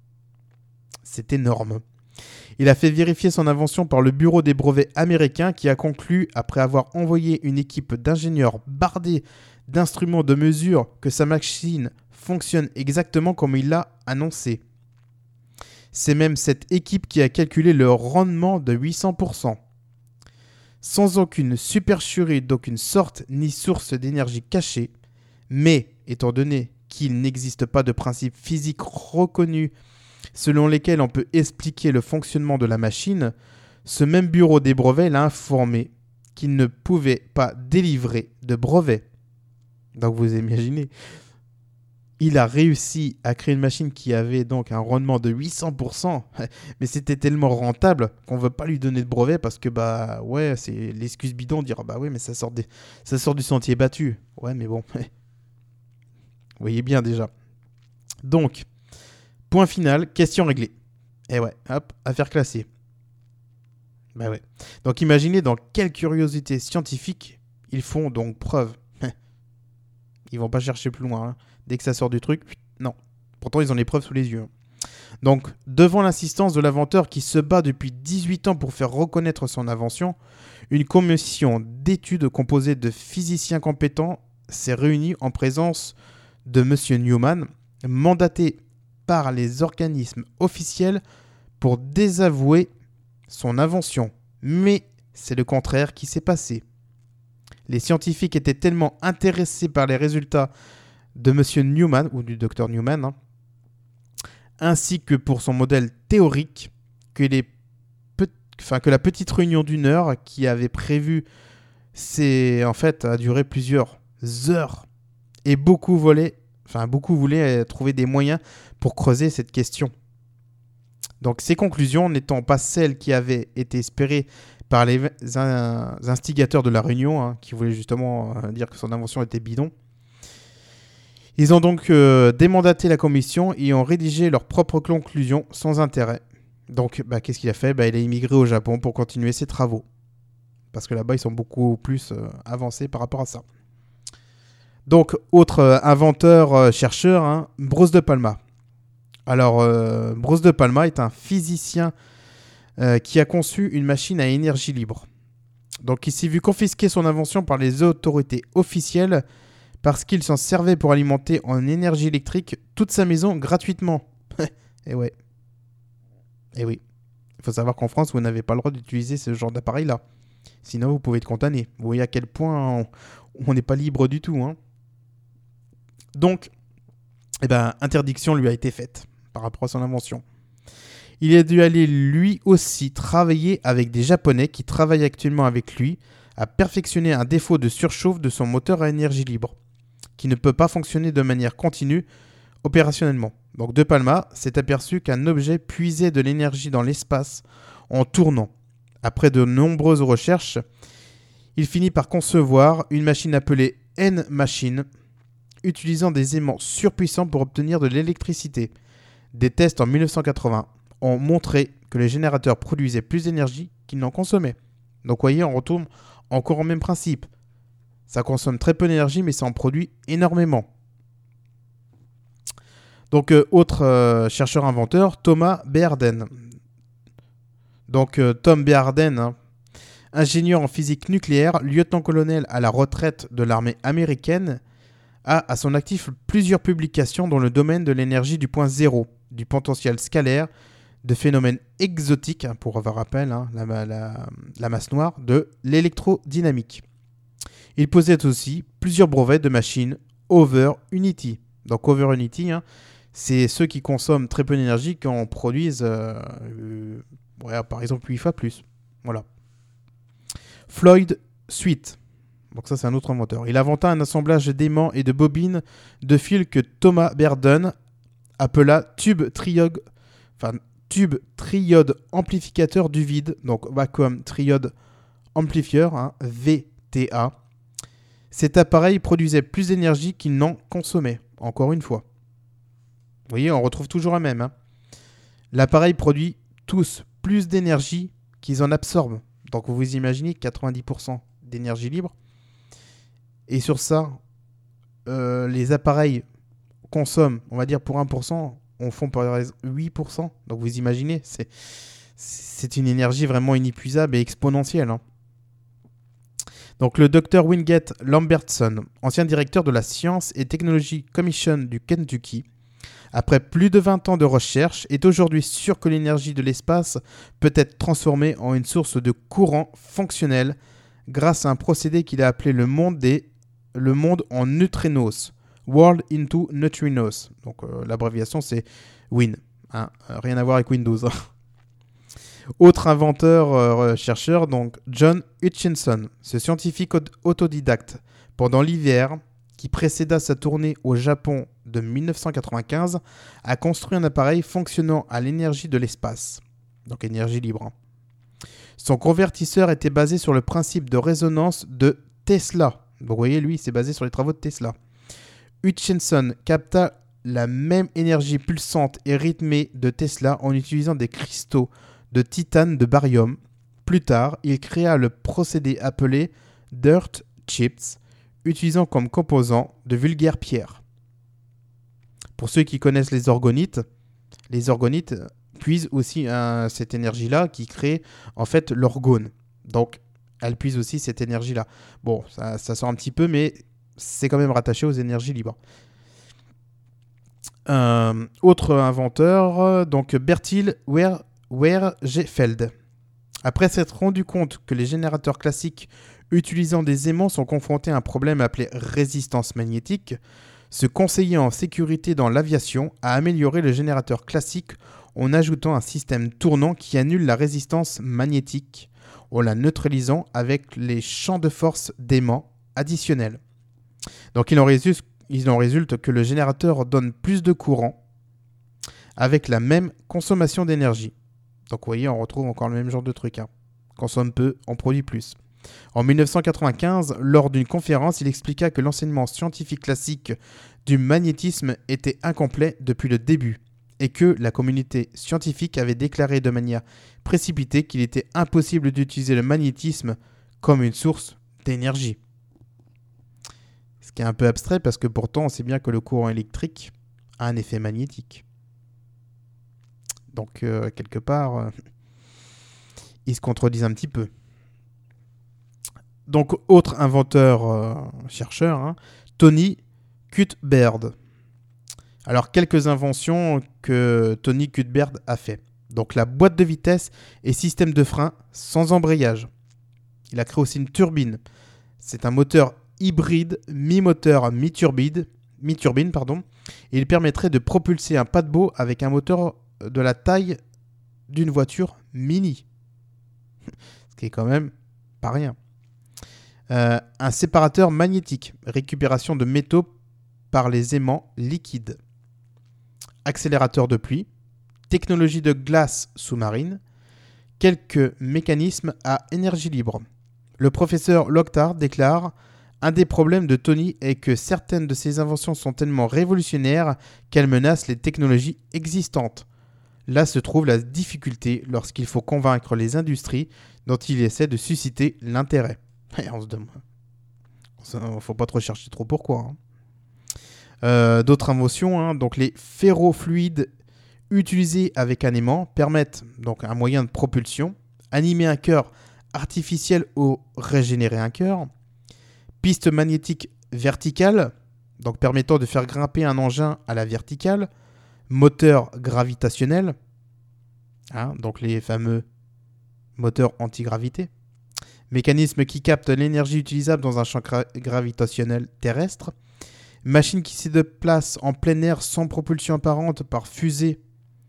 C'est énorme. Il a fait vérifier son invention par le bureau des brevets américain qui a conclu, après avoir envoyé une équipe d'ingénieurs bardés d'instruments de mesure, que sa machine fonctionne exactement comme il l'a annoncé. C'est même cette équipe qui a calculé le rendement de huit cents pour cent. Sans aucune supercherie d'aucune sorte ni source d'énergie cachée, mais étant donné qu'il n'existe pas de principe physique reconnu selon lesquels on peut expliquer le fonctionnement de la machine, ce même bureau des brevets l'a informé qu'il ne pouvait pas délivrer de brevet. Donc vous imaginez, il a réussi à créer une machine qui avait donc un rendement de huit cents pour cent, mais c'était tellement rentable qu'on ne veut pas lui donner de brevet parce que bah ouais, c'est l'excuse bidon de dire bah ouais mais ça sort, des, ça sort du sentier battu. Ouais mais bon, vous voyez bien déjà. Donc, point final, question réglée. Et ouais, hop, affaire classée. Bah ouais. Donc imaginez dans quelle curiosité scientifique ils font donc preuve. Ils vont pas chercher plus loin. Hein. Dès que ça sort du truc, non. Pourtant, ils ont les preuves sous les yeux. Donc, devant l'insistance de l'inventeur qui se bat depuis dix-huit ans pour faire reconnaître son invention, une commission d'études composée de physiciens compétents s'est réunie en présence de M. Newman, mandaté par les organismes officiels pour désavouer son invention. Mais c'est le contraire qui s'est passé. Les scientifiques étaient tellement intéressés par les résultats de Monsieur Newman, ou du docteur Newman, hein, ainsi que pour son modèle théorique, que, les pe- enfin, que la petite réunion d'une heure qui avait prévu, c'est, en fait, a duré plusieurs heures. Et beaucoup voulaient, enfin, beaucoup voulaient trouver des moyens pour creuser cette question. Donc ces conclusions n'étant pas celles qui avaient été espérées par les instigateurs de la réunion, hein, qui voulaient justement euh, dire que son invention était bidon, ils ont donc euh, démandaté la commission et ont rédigé leurs propres conclusions sans intérêt. Donc bah, qu'est-ce qu'il a fait ? bah, Il a immigré au Japon pour continuer ses travaux. Parce que là-bas, ils sont beaucoup plus euh, avancés par rapport à ça. Donc, autre euh, inventeur, euh, chercheur, hein, Bruce de Palma. Alors, euh, Bruce de Palma est un physicien euh, qui a conçu une machine à énergie libre. Donc, il s'est vu confisquer son invention par les autorités officielles parce qu'il s'en servait pour alimenter en énergie électrique toute sa maison gratuitement. Et ouais. Et oui. Il faut savoir qu'en France, vous n'avez pas le droit d'utiliser ce genre d'appareil-là. Sinon, vous pouvez être condamné. Vous voyez à quel point on n'est pas libre du tout. Hein. Donc, eh ben, interdiction lui a été faite par rapport à son invention. Il a dû aller lui aussi travailler avec des Japonais qui travaillent actuellement avec lui à perfectionner un défaut de surchauffe de son moteur à énergie libre, qui ne peut pas fonctionner de manière continue opérationnellement. Donc De Palma s'est aperçu qu'un objet puisait de l'énergie dans l'espace en tournant. Après de nombreuses recherches, il finit par concevoir une machine appelée N-Machine, utilisant des aimants surpuissants pour obtenir de l'électricité. Des tests en dix-neuf cent quatre-vingts ont montré que les générateurs produisaient plus d'énergie qu'ils n'en consommaient. Donc vous voyez, on retourne encore au même principe. Ça consomme très peu d'énergie, mais ça en produit énormément. Donc, euh, autre euh, chercheur-inventeur, Thomas Bearden. Donc, euh, Tom Bearden, hein, ingénieur en physique nucléaire, lieutenant-colonel à la retraite de l'armée américaine, a à son actif plusieurs publications dans le domaine de l'énergie du point zéro, du potentiel scalaire, de phénomènes exotiques, hein, pour avoir rappel, hein, la, la, la masse noire, de l'électrodynamique. Il possède aussi plusieurs brevets de machines Over Unity. Donc Over Unity, hein, c'est ceux qui consomment très peu d'énergie qui en produisent, euh, euh, ouais, par exemple, huit fois plus. Voilà. Floyd Sweet. Donc ça, c'est un autre inventeur. Il inventa un assemblage d'aimants et de bobines de fil que Thomas Bearden appela tube triode, enfin, tube triode amplificateur du vide, donc vacuum triode amplifier, hein, V T A. Cet appareil produisait plus d'énergie qu'il n'en consommait, encore une fois. Vous voyez, on retrouve toujours la même. Hein. L'appareil produit tous plus d'énergie qu'ils en absorbent. Donc vous imaginez quatre-vingt-dix pour cent d'énergie libre. Et sur ça, euh, les appareils consomment, on va dire pour un pour cent, on font par huit pour cent. Donc vous imaginez, c'est, c'est une énergie vraiment inépuisable et exponentielle. Hein. Donc le docteur Wingate Lambertson, ancien directeur de la Science et Technology Commission du Kentucky, après plus de vingt ans de recherche, est aujourd'hui sûr que l'énergie de l'espace peut être transformée en une source de courant fonctionnel grâce à un procédé qu'il a appelé le monde, des, le monde en neutrinos, World into Neutrinos. Donc euh, l'abréviation c'est W I N, hein, rien à voir avec Windows. Autre inventeur, euh, chercheur, donc John Hutchinson, ce scientifique autodidacte, pendant l'hiver qui précéda sa tournée au Japon de dix-neuf cent quatre-vingt-quinze, a construit un appareil fonctionnant à l'énergie de l'espace, donc énergie libre. Hein. Son convertisseur était basé sur le principe de résonance de Tesla. Donc vous voyez, lui, c'est basé sur les travaux de Tesla. Hutchinson capta la même énergie pulsante et rythmée de Tesla en utilisant des cristaux de titane de barium. Plus tard, il créa le procédé appelé Dirt Chips, utilisant comme composant de vulgaires pierres. Pour ceux qui connaissent les orgonites, les orgonites puisent aussi euh, cette énergie-là qui crée en fait l'orgone. Donc, elles puisent aussi cette énergie-là. Bon, ça, ça sort un petit peu, mais c'est quand même rattaché aux énergies libres. Euh, autre inventeur, donc Bertil Wehrgefeld. Après s'être rendu compte que les générateurs classiques utilisant des aimants sont confrontés à un problème appelé résistance magnétique, Ce conseiller en sécurité dans l'aviation a amélioré le générateur classique en ajoutant un système tournant qui annule la résistance magnétique, en la neutralisant avec les champs de force d'aimant additionnels. Donc il en résulte, il en résulte que le générateur donne plus de courant avec la même consommation d'énergie. Donc vous voyez, on retrouve encore le même genre de truc. Hein. Consomme peu, on produit plus. En dix-neuf cent quatre-vingt-quinze, lors d'une conférence, il expliqua que l'enseignement scientifique classique du magnétisme était incomplet depuis le début et que la communauté scientifique avait déclaré de manière précipitée qu'il était impossible d'utiliser le magnétisme comme une source d'énergie. Ce qui est un peu abstrait parce que pourtant on sait bien que le courant électrique a un effet magnétique. Donc euh, quelque part, euh, ils se contredisent un petit peu. Donc autre inventeur, euh, chercheur, hein, Tony Cuthbert. Alors quelques inventions que Tony Cuthbert a fait. Donc la boîte de vitesse et système de frein sans embrayage. Il a créé aussi une turbine. C'est un moteur hybride, mi-moteur, mi-turbine, mi-turbine, pardon. Et il permettrait de propulser un paquebot avec un moteur de la taille d'une voiture mini. Ce qui est quand même pas rien. Euh, un séparateur magnétique, récupération de métaux par les aimants liquides. Accélérateur de pluie, technologie de glace sous-marine, quelques mécanismes à énergie libre. Le professeur Loctard déclare « Un des problèmes de Tony est que certaines de ses inventions sont tellement révolutionnaires qu'elles menacent les technologies existantes. Là se trouve la difficulté lorsqu'il faut convaincre les industries dont il essaie de susciter l'intérêt. » Et on se demande. Il ne faut pas trop chercher trop pourquoi. Hein. Euh, d'autres inventions, hein, donc les ferrofluides utilisés avec un aimant permettent donc un moyen de propulsion, animer un cœur artificiel ou régénérer un cœur, piste magnétique verticale, donc permettant de faire grimper un engin à la verticale, moteur gravitationnel, hein, donc les fameux moteurs antigravité, mécanisme qui capte l'énergie utilisable dans un champ gra- gravitationnel terrestre, machine qui se déplace en plein air sans propulsion apparente par fusée,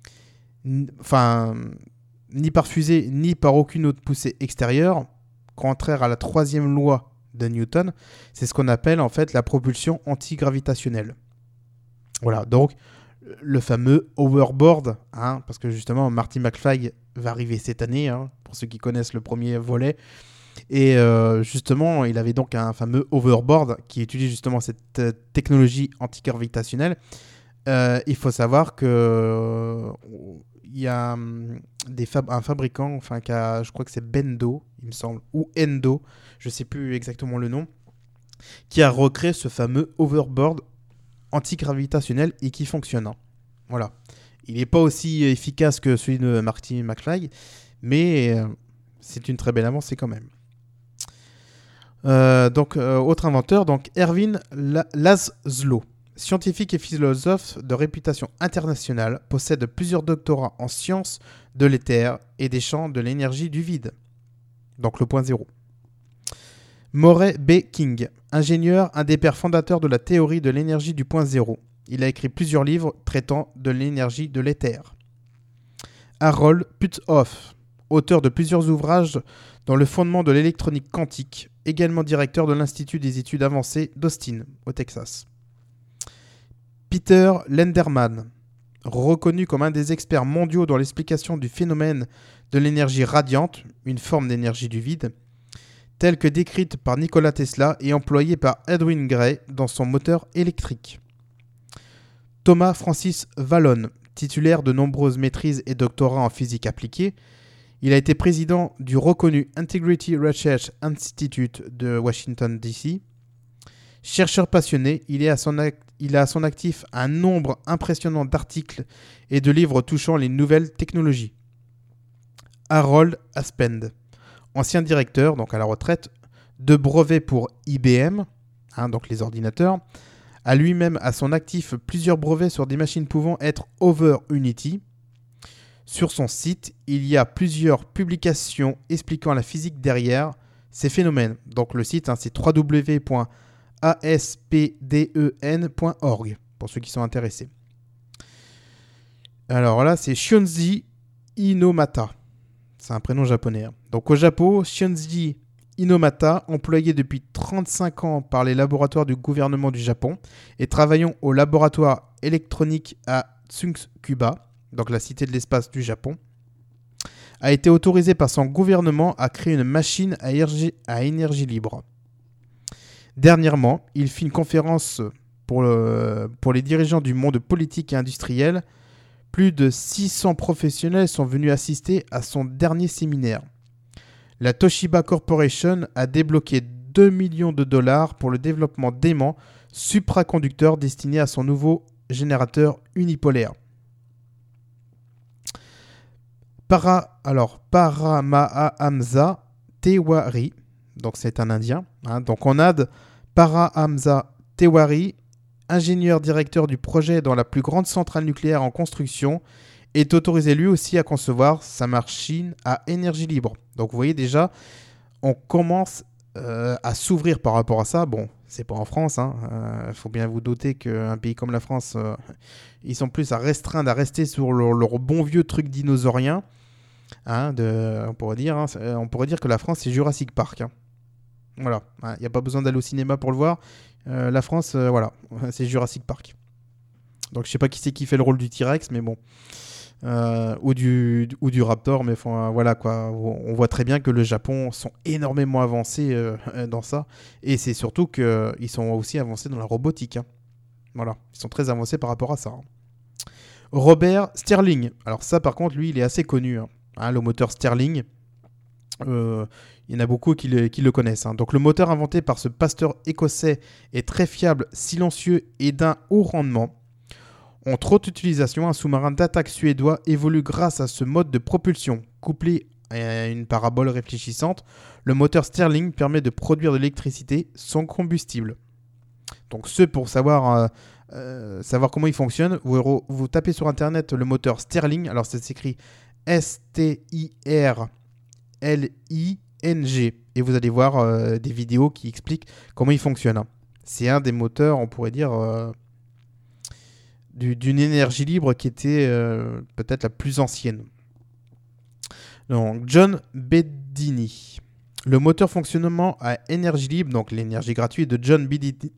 n- enfin, ni par fusée, ni par aucune autre poussée extérieure, contraire à la troisième loi de Newton, c'est ce qu'on appelle en fait la propulsion antigravitationnelle. Voilà, donc le fameux hoverboard, hein, parce que justement Marty McFly va arriver cette année, hein, pour ceux qui connaissent le premier volet. Et euh, justement, il avait donc un fameux hoverboard qui utilise justement cette euh, technologie antigravitationnelle. Euh, il faut savoir que euh, il y a um, des fab- un fabricant, enfin, qui a, je crois que c'est Bendo, il me semble, ou Endo, je ne sais plus exactement le nom, qui a recréé ce fameux hoverboard antigravitationnel et qui fonctionne. Hein. Voilà. Il n'est pas aussi efficace que celui de Marty McFly, mais euh, c'est une très belle avancée quand même. Euh, donc, euh, autre inventeur, donc Erwin Laszlo, scientifique et philosophe de réputation internationale, possède plusieurs doctorats en sciences de l'éther et des champs de l'énergie du vide. Donc le point zéro. Murray B. King, ingénieur, un des pères fondateurs de la théorie de l'énergie du point zéro. Il a écrit plusieurs livres traitant de l'énergie de l'éther. Harold Puthoff, auteur de plusieurs ouvrages dans le fondement de l'électronique quantique, également directeur de l'Institut des études avancées d'Austin, au Texas. Peter Lenderman, reconnu comme un des experts mondiaux dans l'explication du phénomène de l'énergie radiante, une forme d'énergie du vide, telle que décrite par Nikola Tesla et employée par Edwin Gray dans son moteur électrique. Thomas Francis Vallone, titulaire de nombreuses maîtrises et doctorats en physique appliquée, il a été président du reconnu Integrity Research Institute de Washington, D C. Chercheur passionné, il, est à son act- il a à son actif un nombre impressionnant d'articles et de livres touchant les nouvelles technologies. Harold Aspend, ancien directeur, donc à la retraite, de brevets pour I B M, hein, donc les ordinateurs, a lui-même à son actif plusieurs brevets sur des machines pouvant être over Unity. Sur son site, il y a plusieurs publications expliquant la physique derrière ces phénomènes. Donc le site, hein, c'est w w w point A S P D E N point org, pour ceux qui sont intéressés. Alors là, c'est Shunzi Inomata. C'est un prénom japonais. Hein. Donc au Japon, Shunzi Inomata, employé depuis trente-cinq ans par les laboratoires du gouvernement du Japon et travaillant au laboratoire électronique à Tsukuba, donc la cité de l'espace du Japon, a été autorisé par son gouvernement à créer une machine à énergie, à énergie libre. Dernièrement, il fit une conférence pour, le, pour les dirigeants du monde politique et industriel. Plus de six cents professionnels sont venus assister à son dernier séminaire. La Toshiba Corporation a débloqué deux millions de dollars pour le développement d'aimants supraconducteurs destinés à son nouveau générateur unipolaire. Para, alors, Paramahamsa Tewari, donc c'est un Indien. Hein, donc en Inde, Paramahamsa Tewari, ingénieur directeur du projet dans la plus grande centrale nucléaire en construction, est autorisé lui aussi à concevoir sa machine à énergie libre. Donc vous voyez déjà, on commence euh, à s'ouvrir par rapport à ça. Bon, c'est pas en France, il hein. euh, faut bien vous douter qu'un pays comme la France, euh, ils sont plus à restreindre, à rester sur leur, leur bon vieux truc dinosaurien. Hein, de, on, pourrait dire, hein, on pourrait dire que la France, c'est Jurassic Park. Hein. Voilà, il hein, n'y a pas besoin d'aller au cinéma pour le voir. Euh, la France, euh, voilà, c'est Jurassic Park. Donc je sais pas qui c'est qui fait le rôle du T-Rex, mais bon. Euh, ou, du, ou du Raptor, mais enfin, voilà quoi. On voit très bien que le Japon sont énormément avancés euh, dans ça. Et c'est surtout qu'ils sont aussi avancés dans la robotique. Hein. Voilà, ils sont très avancés par rapport à ça. Hein. Robert Stirling. Alors ça par contre, lui, il est assez connu. Hein. Hein, le moteur Stirling. Euh, il y en a beaucoup qui le, qui le connaissent. Hein. Donc le moteur inventé par ce pasteur écossais est très fiable, silencieux et d'un haut rendement. Entre autres utilisations, un sous-marin d'attaque suédois évolue grâce à ce mode de propulsion. Couplé à une parabole réfléchissante, le moteur Stirling permet de produire de l'électricité sans combustible. Donc ce pour savoir, euh, euh, savoir comment il fonctionne, vous, vous tapez sur internet le moteur Stirling, alors ça s'écrit S T I R L I N G et vous allez voir euh, des vidéos qui expliquent comment il fonctionne. C'est un des moteurs, on pourrait dire, euh, du, d'une énergie libre qui était euh, peut-être la plus ancienne. Donc, John Bedini. Le moteur fonctionnement à énergie libre, donc l'énergie gratuite de John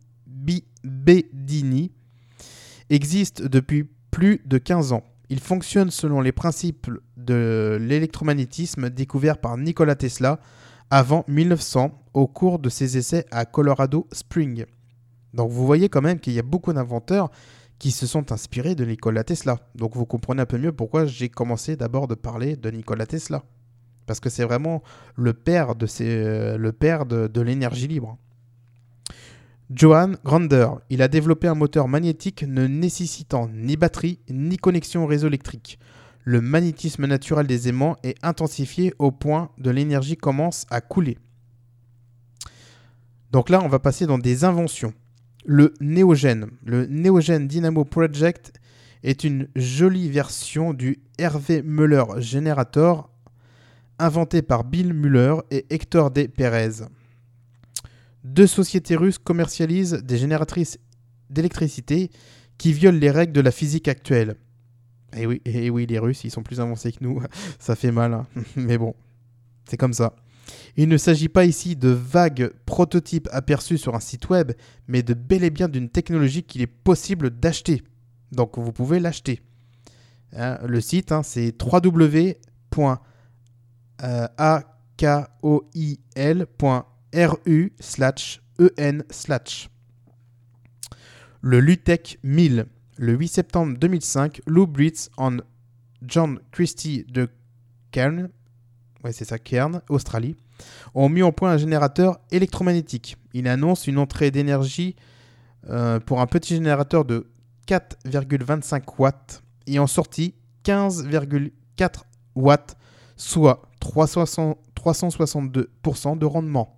Bedini, existe depuis plus de quinze ans. Il fonctionne selon les principes de l'électromagnétisme découverts par Nikola Tesla avant mille neuf cents au cours de ses essais à Colorado Springs. Donc vous voyez quand même qu'il y a beaucoup d'inventeurs qui se sont inspirés de Nikola Tesla. Donc vous comprenez un peu mieux pourquoi j'ai commencé d'abord de parler de Nikola Tesla. Parce que c'est vraiment le père de, ces, euh, le père de, de l'énergie libre. Johann Grander, il a développé un moteur magnétique ne nécessitant ni batterie ni connexion au réseau électrique. Le magnétisme naturel des aimants est intensifié au point de l'énergie commence à couler. Donc là, on va passer dans des inventions. Le Neogen. Le Neogen Dynamo Project est une jolie version du Hervé Muller Generator inventé par Bill Muller et Hector de Pérez. Deux sociétés russes commercialisent des génératrices d'électricité qui violent les règles de la physique actuelle. Et oui, et oui, les Russes, ils sont plus avancés que nous. Ça fait mal, hein. Mais bon, c'est comme ça. Il ne s'agit pas ici de vagues prototypes aperçus sur un site web, mais de bel et bien d'une technologie qu'il est possible d'acheter. Donc vous pouvez l'acheter. Hein, le site, hein, c'est w w w point akoil point ru slash en slash. Le Lutech mille. Le huit septembre deux mille cinq, Lou Britz et John Christie de Cairn, ouais, c'est ça, Cairn, Australie, ont mis au point un générateur électromagnétique. Il annonce une entrée d'énergie euh, pour un petit générateur de quatre virgule vingt-cinq watts et en sortie quinze virgule quatre watts, soit trois cent soixante-deux pour cent de rendement.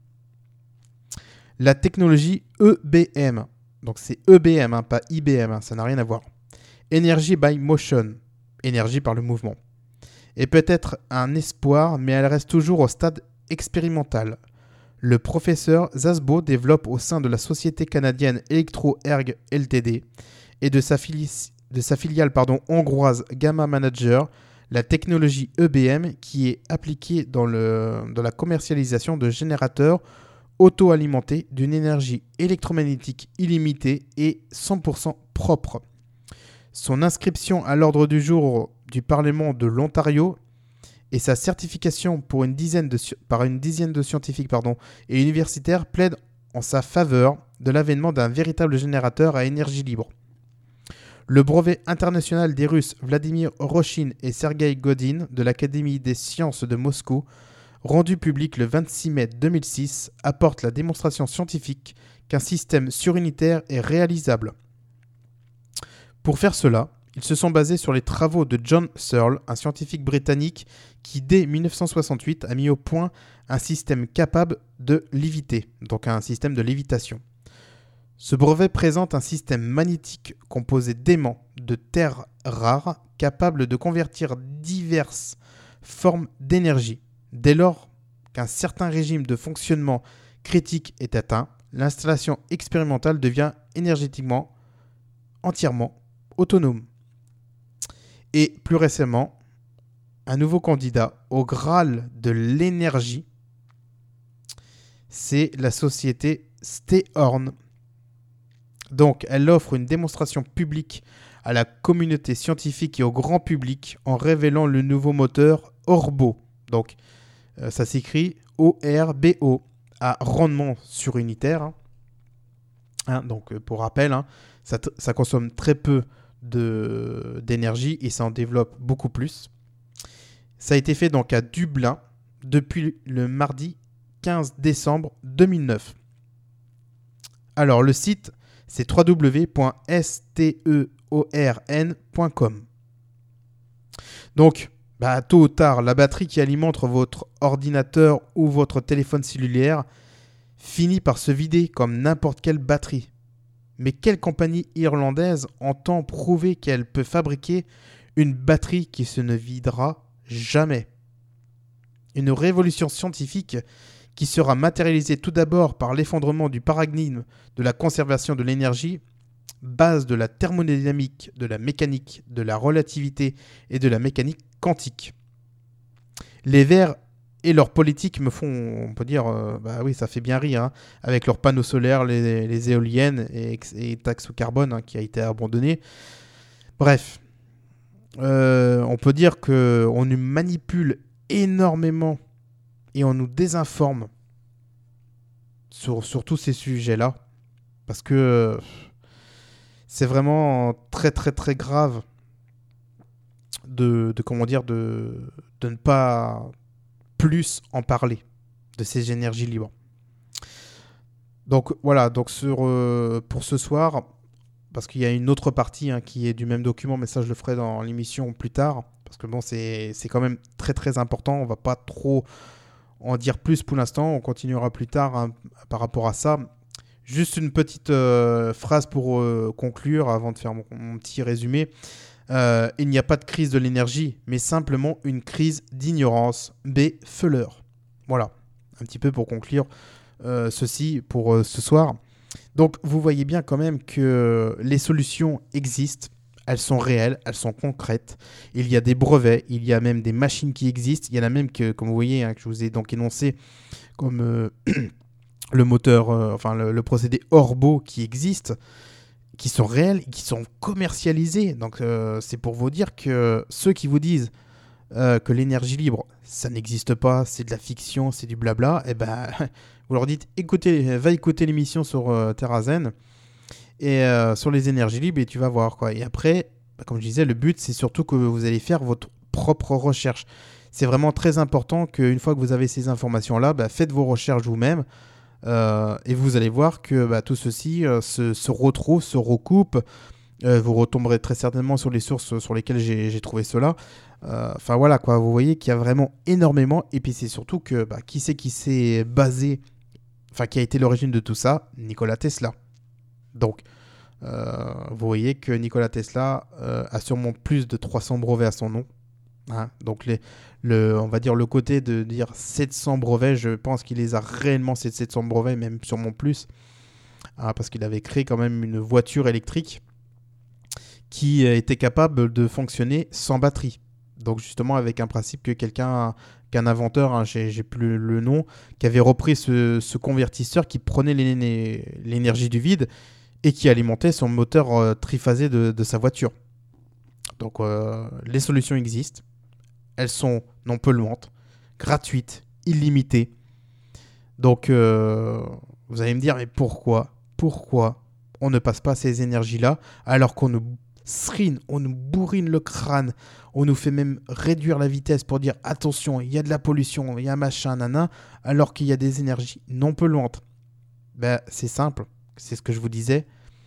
La technologie E B M, donc c'est E B M, hein, pas I B M, hein, ça n'a rien à voir. Energy by Motion, énergie par le mouvement. Et peut-être un espoir, mais elle reste toujours au stade expérimental. le professeur Szabo développe au sein de la société canadienne Electro-Erg Ltd et de sa, fili- de sa filiale pardon, hongroise Gamma Manager la technologie E B M qui est appliquée dans, le, dans la commercialisation de générateurs auto-alimentés d'une énergie électromagnétique illimitée et cent pour cent propre. Son inscription à l'ordre du jour du Parlement de l'Ontario et sa certification pour une dizaine de, par une dizaine de scientifiques pardon, et universitaires plaident en sa faveur de l'avènement d'un véritable générateur à énergie libre. Le brevet international des Russes Vladimir Roshin et Sergueï Godin de l'Académie des sciences de Moscou, rendu public le vingt-six mai deux mille six, apporte la démonstration scientifique qu'un système surunitaire est réalisable. Pour faire cela, ils se sont basés sur les travaux de John Searle, un scientifique britannique qui, dès dix-neuf cent soixante-huit, a mis au point un système capable de léviter, donc un système de lévitation. Ce brevet présente un système magnétique composé d'aimants de terres rares capable de convertir diverses formes d'énergie. Dès lors qu'un certain régime de fonctionnement critique est atteint, l'installation expérimentale devient énergétiquement entièrement autonome. Et plus récemment, un nouveau candidat au Graal de l'énergie, c'est la société Stehorn. Donc, elle offre une démonstration publique à la communauté scientifique et au grand public en révélant le nouveau moteur Orbo. Donc, euh, ça s'écrit O R B O, à rendement surunitaire. Hein. Hein, donc, euh, pour rappel, hein, ça, t- ça consomme très peu de, d'énergie et ça en développe beaucoup plus. Ça a été fait donc à Dublin depuis le mardi quinze décembre deux mille neuf. Alors, le site, c'est w w w point steorn point com. Donc, bah, tôt ou tard, la batterie qui alimente votre ordinateur ou votre téléphone cellulaire finit par se vider comme n'importe quelle batterie. Mais quelle compagnie irlandaise entend prouver qu'elle peut fabriquer une batterie qui se ne videra jamais ? Une révolution scientifique qui sera matérialisée tout d'abord par l'effondrement du paradigme de la conservation de l'énergie, base de la thermodynamique, de la mécanique, de la relativité et de la mécanique quantique. Les Verts et leur politique me font, on peut dire, euh, bah oui, ça fait bien rire, hein, avec leurs panneaux solaires, les, les éoliennes et, et taxes au carbone hein, qui a été abandonné. Bref, euh, on peut dire qu'on nous manipule énormément et on nous désinforme sur, sur tous ces sujets-là. Parce que euh, c'est vraiment très très très grave de, de comment dire, de, de ne pas plus en parler de ces énergies libres. Donc voilà, donc sur, euh, pour ce soir, parce qu'il y a une autre partie hein, qui est du même document, mais ça je le ferai dans l'émission plus tard, parce que bon, c'est, c'est quand même très très important, on va pas trop en dire plus pour l'instant, on continuera plus tard hein, par rapport à ça. Juste une petite euh, phrase pour euh, conclure avant de faire mon, mon petit résumé. Euh, il n'y a pas de crise de l'énergie, mais simplement une crise d'ignorance. B. Fuller. Voilà, un petit peu pour conclure euh, ceci pour euh, ce soir. Donc, vous voyez bien quand même que les solutions existent. Elles sont réelles, elles sont concrètes. Il y a des brevets, il y a même des machines qui existent. Il y en a même que, comme vous voyez, hein, que je vous ai donc énoncé, comme euh, le moteur, euh, enfin le, le procédé Orbo qui existe, qui sont réels, qui sont commercialisés. Donc euh, c'est pour vous dire que ceux qui vous disent euh, que l'énergie libre, ça n'existe pas, c'est de la fiction, c'est du blabla, et ben vous leur dites, écoutez, va écouter l'émission sur euh, TerraZen et euh, sur les énergies libres et tu vas voir quoi. Et après, bah, comme je disais, le but c'est surtout que vous allez faire votre propre recherche. C'est vraiment très important qu'une fois que vous avez ces informations-là, bah, faites vos recherches vous-même. Euh, et vous allez voir que bah, tout ceci euh, se, se retrouve, se recoupe. Euh, vous retomberez très certainement sur les sources sur lesquelles j'ai, j'ai trouvé cela. Enfin euh, voilà quoi, vous voyez qu'il y a vraiment énormément. Et puis c'est surtout que bah, qui c'est qui s'est basé, enfin qui a été l'origine de tout ça ? Nikola Tesla. Donc euh, vous voyez que Nikola Tesla euh, a sûrement plus de trois cents brevets à son nom. Hein. Donc les, le, on va dire le côté de dire sept cents brevets, je pense qu'il les a réellement ces sept cents brevets, même sûrement plus, hein, parce qu'il avait créé quand même une voiture électrique qui était capable de fonctionner sans batterie. Donc justement avec un principe que quelqu'un, qu'un inventeur, hein, j'ai, j'ai plus le nom, qui avait repris ce, ce convertisseur qui prenait l'éner- l'énergie du vide et qui alimentait son moteur euh, triphasé de, de sa voiture. Donc euh, les solutions existent. Elles sont non polluantes, gratuites, illimitées. Donc, euh, vous allez me dire, mais pourquoi Pourquoi on ne passe pas ces énergies-là alors qu'on nous srine, on nous bourrine le crâne, on nous fait même réduire la vitesse pour dire attention, il y a de la pollution, il y a machin, nana, alors qu'il y a des énergies non polluantes. Ben, c'est simple, c'est ce que je vous disais.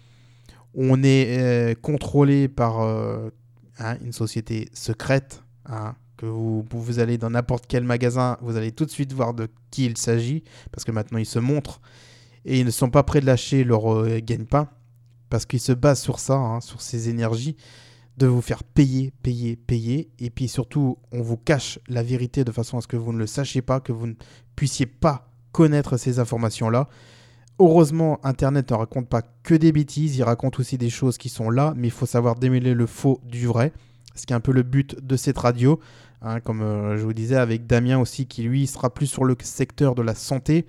On est euh, contrôlé par euh, hein, une société secrète, hein, que vous, vous allez dans n'importe quel magasin, vous allez tout de suite voir de qui il s'agit, parce que maintenant ils se montrent, et ils ne sont pas prêts de lâcher leur euh, gagne-pain, parce qu'ils se basent sur ça, hein, sur ces énergies, de vous faire payer, payer, payer, et puis surtout, on vous cache la vérité de façon à ce que vous ne le sachiez pas, que vous ne puissiez pas connaître ces informations-là. Heureusement, Internet ne raconte pas que des bêtises, il raconte aussi des choses qui sont là, mais il faut savoir démêler le faux du vrai, ce qui est un peu le but de cette radio, hein, comme euh, je vous disais, avec Damien aussi, qui lui sera plus sur le secteur de la santé,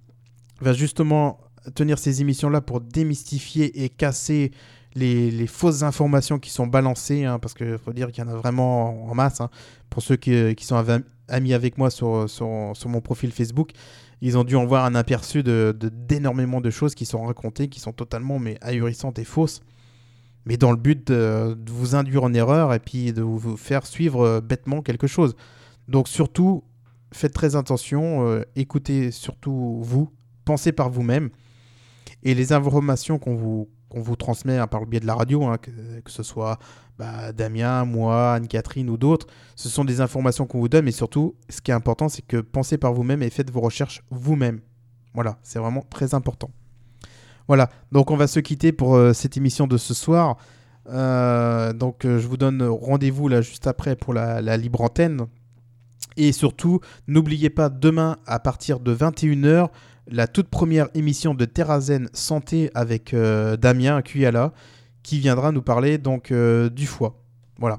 va justement tenir ces émissions-là pour démystifier et casser les, les fausses informations qui sont balancées, hein, parce qu'il faut dire qu'il y en a vraiment en masse. Hein. Pour ceux qui, qui sont av- amis avec moi sur, sur, sur mon profil Facebook, ils ont dû en voir un aperçu de, de, d'énormément de choses qui sont racontées, qui sont totalement mais ahurissantes et fausses, mais dans le but de, de vous induire en erreur et puis de vous faire suivre euh, bêtement quelque chose. Donc surtout, faites très attention, euh, écoutez surtout vous, pensez par vous-même, et les informations qu'on vous, qu'on vous transmet hein, par le biais de la radio, hein, que, que ce soit bah, Damien, moi, Anne-Catherine ou d'autres, ce sont des informations qu'on vous donne, mais surtout, ce qui est important, c'est que pensez par vous-même et faites vos recherches vous-même. Voilà, c'est vraiment très important. Voilà, donc on va se quitter pour euh, cette émission de ce soir. Euh, donc euh, je vous donne rendez-vous là juste après pour la, la libre antenne. Et surtout, n'oubliez pas demain à partir de vingt et une heures, la toute première émission de TerraZen Santé avec euh, Damien Cuyala qui viendra nous parler donc euh, du foie. Voilà.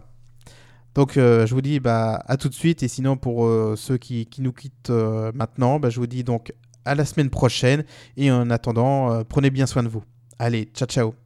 Donc euh, je vous dis bah, à tout de suite et sinon pour euh, ceux qui, qui nous quittent euh, maintenant, bah, je vous dis donc à la semaine prochaine et en attendant, euh, prenez bien soin de vous. Allez, ciao ciao.